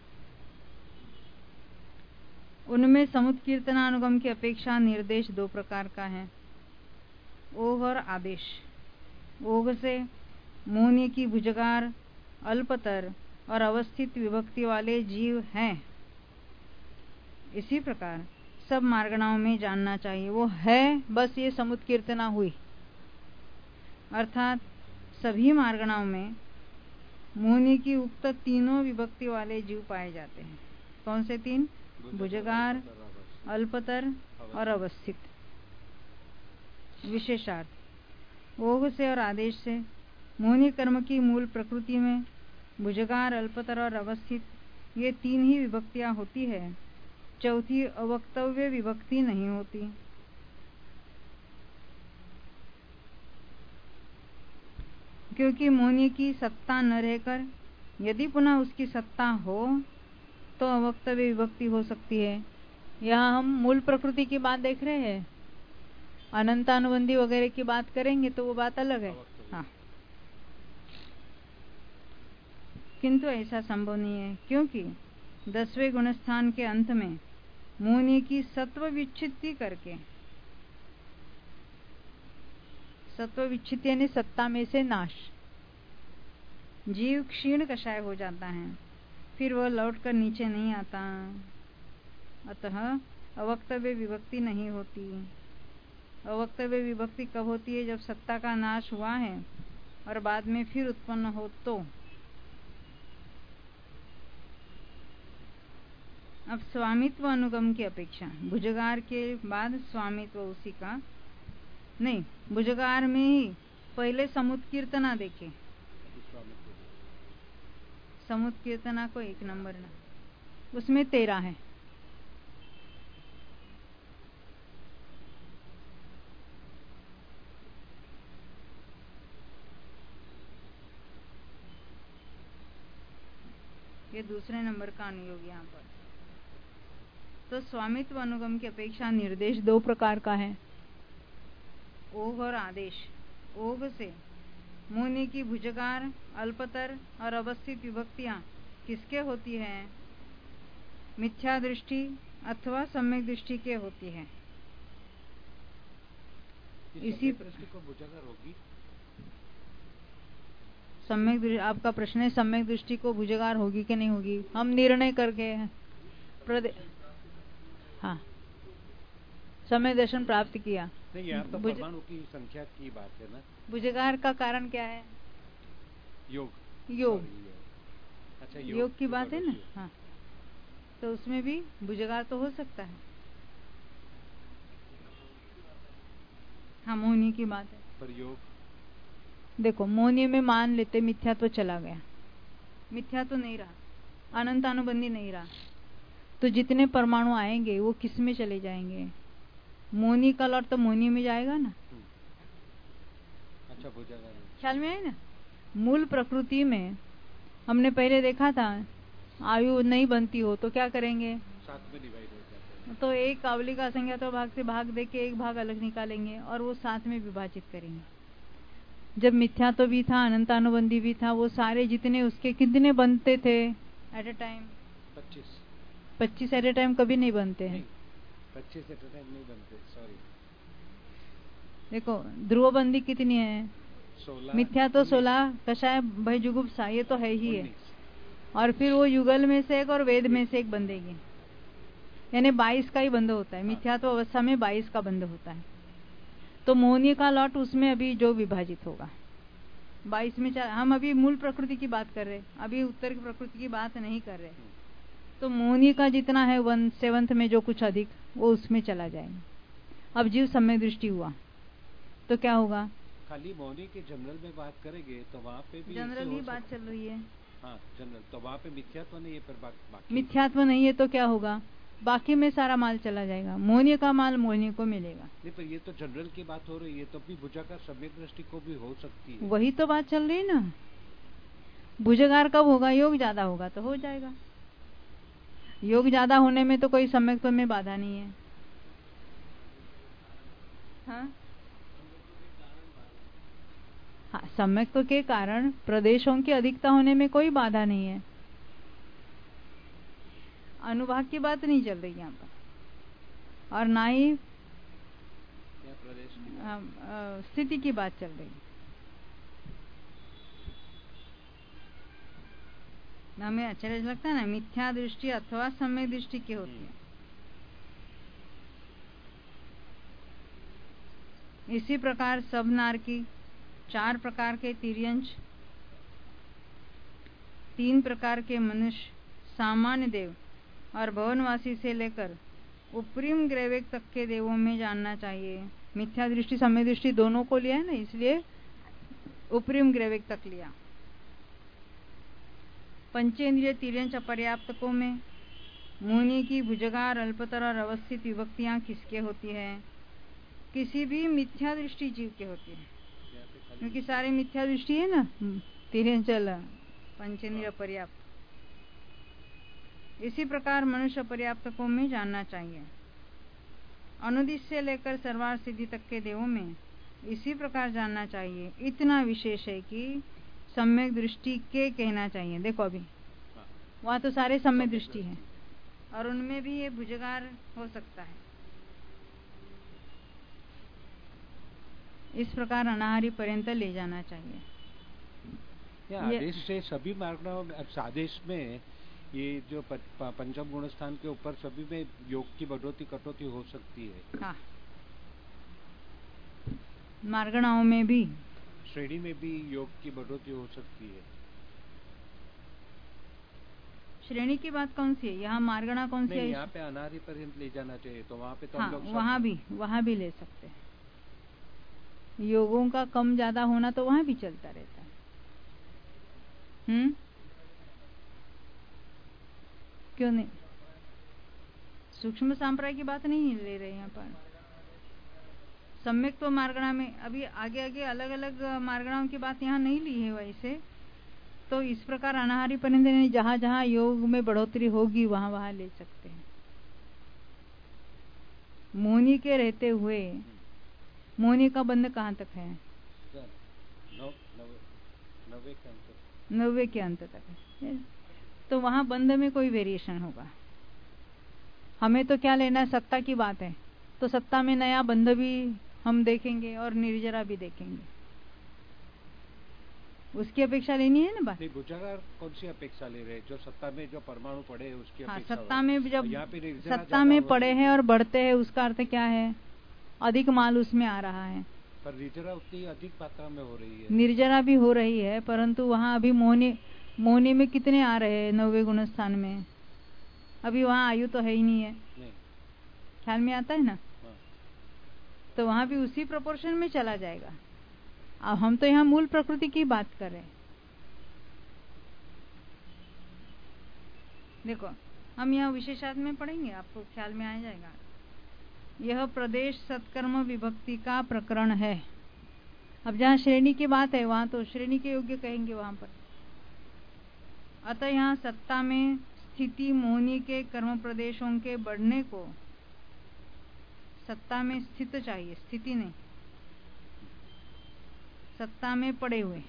उनमें समुत्कीर्तनानुगम की अपेक्षा निर्देश दो प्रकार का है, ओघ और आदेश। ओघ से मोहनी की भुजगार, अल्पतर और अवस्थित विभक्ति वाले जीव हैं। इसी प्रकार सब मार्गणाओं में जानना चाहिए। वो है बस ये समुत्कीर्तना हुई, अर्थात सभी मार्गणाओं में मोहनी की उक्त तीनों विभक्ति वाले जीव पाए जाते हैं। कौन से तीन? भुजगार, अल्पतर और अवस्थित। विशेषार्थ ओघ से और आदेश से मोहनी कर्म की मूल प्रकृति में भुजगार, अल्पतर और अवस्थित ये तीन ही विभक्तियां होती है। चौथी अवक्तव्य विभक्ति नहीं होती। क्योंकि मोहनी की सत्ता न रहकर यदि पुनः उसकी सत्ता हो तो अवक्तव्य विभक्ति हो सकती है। यहाँ हम मूल प्रकृति की बात देख रहे हैं, अनंतानुबंधी वगैरह की बात करेंगे तो वो बात अलग है। हाँ, किंतु ऐसा संभव नहीं है, क्योंकि दसवें गुणस्थान के अंत में मोहनी की सत्व विच्छित्ति करके, सत्व विच्छित्ति यानी सत्ता में से नाश, जीव क्षीण कषाय हो जाता है, फिर वह लौटकर नीचे नहीं आता। अतः अवक्तव्य विभक्ति नहीं होती। अवक्तव्य विभक्ति कब होती है? जब सत्ता का नाश हुआ है और बाद में फिर उत्पन्न हो तो। अब स्वामित्व अनुगम की अपेक्षा भुजगार के बाद स्वामित्व उसी का नहीं, भुजगार में ही पहले समुत्कीर्तना देखे। समुत्कीर्तना को एक नंबर ना, उसमें तेरह है। ये दूसरे नंबर का अनुयोग यहाँ पर। तो स्वामित्व अनुगम की अपेक्षा निर्देश दो प्रकार का है, ओघ और आदेश। ओघ से मुनि की भुजगार, अल्पतर और अवस्थित विभक्तियां किसके होती है? मिथ्या दृष्टि अथवा सम्यक दृष्टि के होती है। इसी दृष्टि को भुजगार होगी। सम्यक दृष्टि, आपका प्रश्न है सम्यक दृष्टि को भुजगार होगी कि नहीं होगी? हम निर्णय करके प्रदे... हाँ, समय दर्शन प्राप्त किया। नहीं, यहाँ तो परमाणु की संख्या की बात है ना। भुजगार का कारण क्या है? योग। योग। अच्छा, योग, योग की बात है ना। हाँ, तो उसमें भी भुजगार तो हो सकता है। हाँ, मोहनी की बात है। पर योग देखो, मोहनी में मान लेते मिथ्यात्व तो चला गया, मिथ्यात्व तो नहीं रहा, अनंतानुबंधी नहीं रहा, तो जितने परमाणु आएंगे वो किस में चले जाएंगे? मोहनी का लॉट तो मोहनी में जाएगा ना। अच्छा, भुजगार ख्याल में आए ना। मूल प्रकृति में हमने पहले देखा था, आयु नहीं बनती हो तो क्या करेंगे? साथ में डिवाइड हो जाते हैं। तो एक कावली का असंज्ञात भाग से भाग दे के एक भाग अलग निकालेंगे और वो साथ में विभाजित करेंगे। जब मिथ्या तो भी था, अनंतानुबंधी भी था, वो सारे जितने उसके कितने बनते थे एट ए टाइम? पच्चीस। पच्चीस एट ए टाइम कभी नहीं बनते हैं। पच्चीस एट ए टाइम नहीं बनते, सॉरी। देखो, ध्रुवबंदी कितनी है? सोलह। मिथ्या तो सोलह, कषाय भय जुगुप्सा, ये तो है ही है। और फिर वो युगल में से एक और वेद में से एक बंधेगी, यानी बाईस का ही बंध होता है। मिथ्या तो अवस्था में बाईस का बंध होता है। तो मोहनी का लॉट उसमें अभी जो विभाजित होगा बाईस में। हम अभी मूल प्रकृति की बात कर रहे, अभी उत्तर की प्रकृति की बात नहीं कर रहे। तो मोहनी का जितना है वन सेवंथ में जो कुछ अधिक, वो उसमें चला जाएगा। अब जीव सम्यक दृष्टि हुआ तो क्या होगा? खाली मोहनी के जनरल में बात करेंगे तो वहाँ पे भी जनरल ही बात चल रही है। हाँ, जनरल, तो वहाँ पे मिथ्यात्व नहीं है, पर बाकी मिथ्यात्व नहीं है तो क्या होगा? बाकी में सारा माल चला जाएगा, मोहनी का माल मोहनी को मिलेगा। नहीं, पर ये तो जनरल की बात हो रही है, तो भी भुजगार सम्यक दृष्टि को भी हो सकती है। वही तो बात चल रही है ना। भुजगार कब होगा? योग ज्यादा होगा तो हो जाएगा। योग ज्यादा होने में तो कोई सम्यक्त्व में बाधा नहीं है। हाँ, हाँ, सम्यक्त्व के कारण प्रदेशों की अधिकता होने में कोई बाधा नहीं है। अनुभाग की बात नहीं चल रही यहाँ पर, और ना ही स्थिति की बात चल रही। हमें आश्चर्य लगता है ना, मिथ्या दृष्टि अथवा सम्यक दृष्टि की होती है। इसी प्रकार सब नार की चार प्रकार के तिर्यंश, तीन प्रकार के मनुष्य, सामान्य देव और भवनवासी से लेकर उपरिम ग्रैविक तक के देवों में जानना चाहिए। मिथ्या दृष्टि सम्यक दृष्टि दोनों को लिया है ना, इसलिए उपरिम ग्रैविक तक लिया। पंचेंद्रिय तिर्यंश अपर्याप्तकों में मुनि की भुजगार, अल्पतर और अवस्थित विभक्तियां किसके होती है? किसी भी मिथ्या दृष्टि जीव के होती है, क्योंकि सारे मिथ्या दृष्टि है ना। तिर्यंचल पंचेंद्रिय पर्याप्त। इसी प्रकार मनुष्य पर्याप्तकों में जानना चाहिए। अनुदिश से लेकर सर्वार सिद्धि तक के देवों में इसी प्रकार जानना चाहिए। इतना विशेष है कि सम्यक दृष्टि के कहना चाहिए। देखो, अभी वहाँ तो सारे सम्यक दृष्टि है और उनमें भी ये भुजगार हो सकता है। इस प्रकार अनाहरी पर्यंत ले जाना चाहिए। आदेश से सभी मार्गों में, आदेश में ये जो पंचम गुण स्थान के ऊपर सभी में योग की बढ़ोतरी कटौती हो सकती है। हाँ, मार्गणाओं में भी, श्रेणी में भी योग की बढ़ोतरी हो सकती है। श्रेणी की बात कौन सी है? यहाँ मार्गणा कौन सी है? यहाँ पे अनाहरी पर्यंत ले जाना चाहिए, तो वहाँ पे तो हाँ, हम लोग वहाँ भी वहाँ भी ले सकते हैं। योगों का कम ज्यादा होना तो वहां भी चलता रहता है। हम्म क्यों नहीं? सूक्ष्म सांप्राय की बात नहीं ले रहे यहाँ पर। सम्यक तो मार्गणा में अभी आगे आगे अलग अलग मार्गणाओं की बात यहाँ नहीं ली है। वैसे तो इस प्रकार अनाहारी परिंदे ने जहां जहां योग में बढ़ोतरी होगी वहां वहां ले सकते हैं। मोनी के रहते हुए मोनी का बंध कहाँ तक है? नब्बे के अंत तक है। तो वहां बंध में कोई वेरिएशन होगा। हमें तो क्या लेना है, सत्ता की बात है। तो सत्ता में नया बंध भी हम देखेंगे और निर्जरा भी देखेंगे। उसकी अपेक्षा लेनी है ना बात। नहीं, बुझागार कौन सी अपेक्षा ले रहे हैं? जो सत्ता में जो परमाणु पड़े हैं उसकी हाँ, अपेक्षा। सत्ता में जब पे सत्ता में पड़े हैं और बढ़ते हैं उसका अर्थ क्या है? अधिक माल उसमें आ रहा है। पर निर्जरा उतनी अधिक मात्रा में हो रही है। निर्जरा भी हो रही है, परंतु वहां अभी मोहनी मोहनी में कितने आ रहे हैं? नौवे गुण स्थान में अभी वहां आयु तो है ही नहीं है। नहीं। ख्याल में आता है ना? हाँ। तो वहां भी उसी प्रोपोर्शन में चला जाएगा। अब हम तो यहाँ मूल प्रकृति की बात कर रहे हैं। देखो, हम यहाँ विशेषार्थ में पढ़ेंगे, आपको ख्याल में आ जाएगा। यह प्रदेश सत्कर्म विभक्ति का प्रकरण है। अब जहाँ श्रेणी की बात है वहां तो श्रेणी के योग्य कहेंगे वहां पर। अतः यहाँ सत्ता में स्थिति मोहनी के कर्म प्रदेशों के बढ़ने को, सत्ता में स्थित चाहिए, स्थिति नहीं, सत्ता में पड़े हुए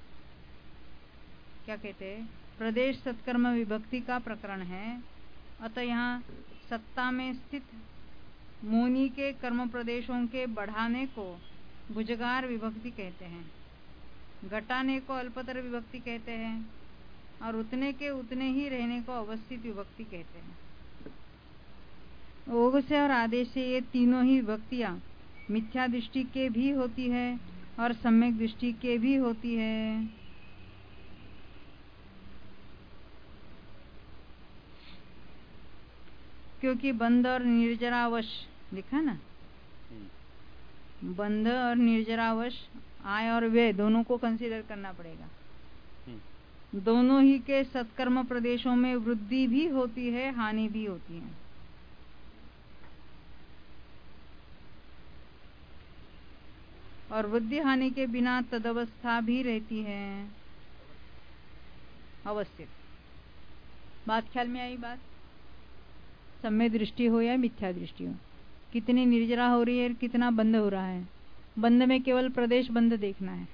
क्या कहते हैं? प्रदेश सत्कर्म विभक्ति का प्रकरण है। अतः यहाँ सत्ता में स्थित मोनी के कर्म प्रदेशों के बढ़ाने को भुजगार विभक्ति कहते हैं, घटाने को अल्पतर विभक्ति कहते हैं और उतने के उतने ही रहने को अवस्थित विभक्ति कहते हैं। ओग से और आदेश से ये तीनों ही विभक्तियां मिथ्या दृष्टि के भी होती है और सम्यक दृष्टि के भी होती है। क्योंकि बंध और निर्जरावश लिखा ना, बंध और निर्जरावश आय और व्यय दोनों को कंसीडर करना पड़ेगा। दोनों ही के सत्कर्म प्रदेशों में वृद्धि भी होती है, हानि भी होती है। और वृद्धि हानि के बिना तदवस्था भी रहती है, अवस्थित। बात ख्याल में आई? बात सम्यक दृष्टि हो या मिथ्या दृष्टि हो, कितनी निर्जरा हो रही है, कितना बंद हो रहा है। बंद में केवल प्रदेश बंद देखना है।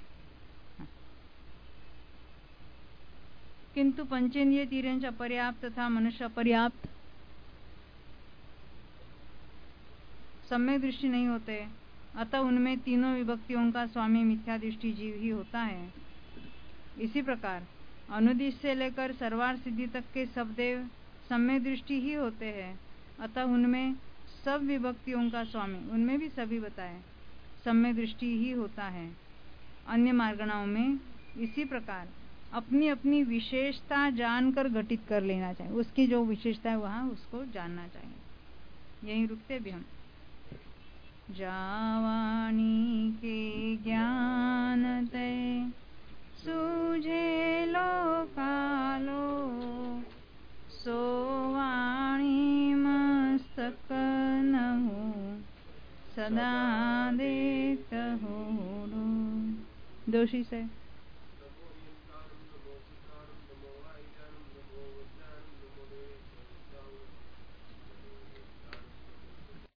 किंतु पंचेंद्रिय तीरंच अपर्याप्त तथा मनुष्य अपर्याप्त सम्यक दृष्टि नहीं होते, अतः उनमें तीनों विभक्तियों का स्वामी मिथ्या दृष्टि जीव ही होता है। इसी प्रकार अनुदिश से लेकर सर्वार सिद्धि तक के सब देव सम्यक दृष्टि ही होते हैं, अतः उनमें सब विभक्तियों का स्वामी, उनमें भी सभी बताए, सम्यक दृष्टि ही होता है। अन्य मार्गणाओं में इसी प्रकार अपनी अपनी विशेषता जानकर घटित कर लेना चाहिए। उसकी जो विशेषता है वहां उसको जानना चाहिए। यहीं रुकते भी हम। जावानी के ज्ञान ते सूझे लोकालो, सोवाणी मस्तक न हो सदा देत हो। दोषी से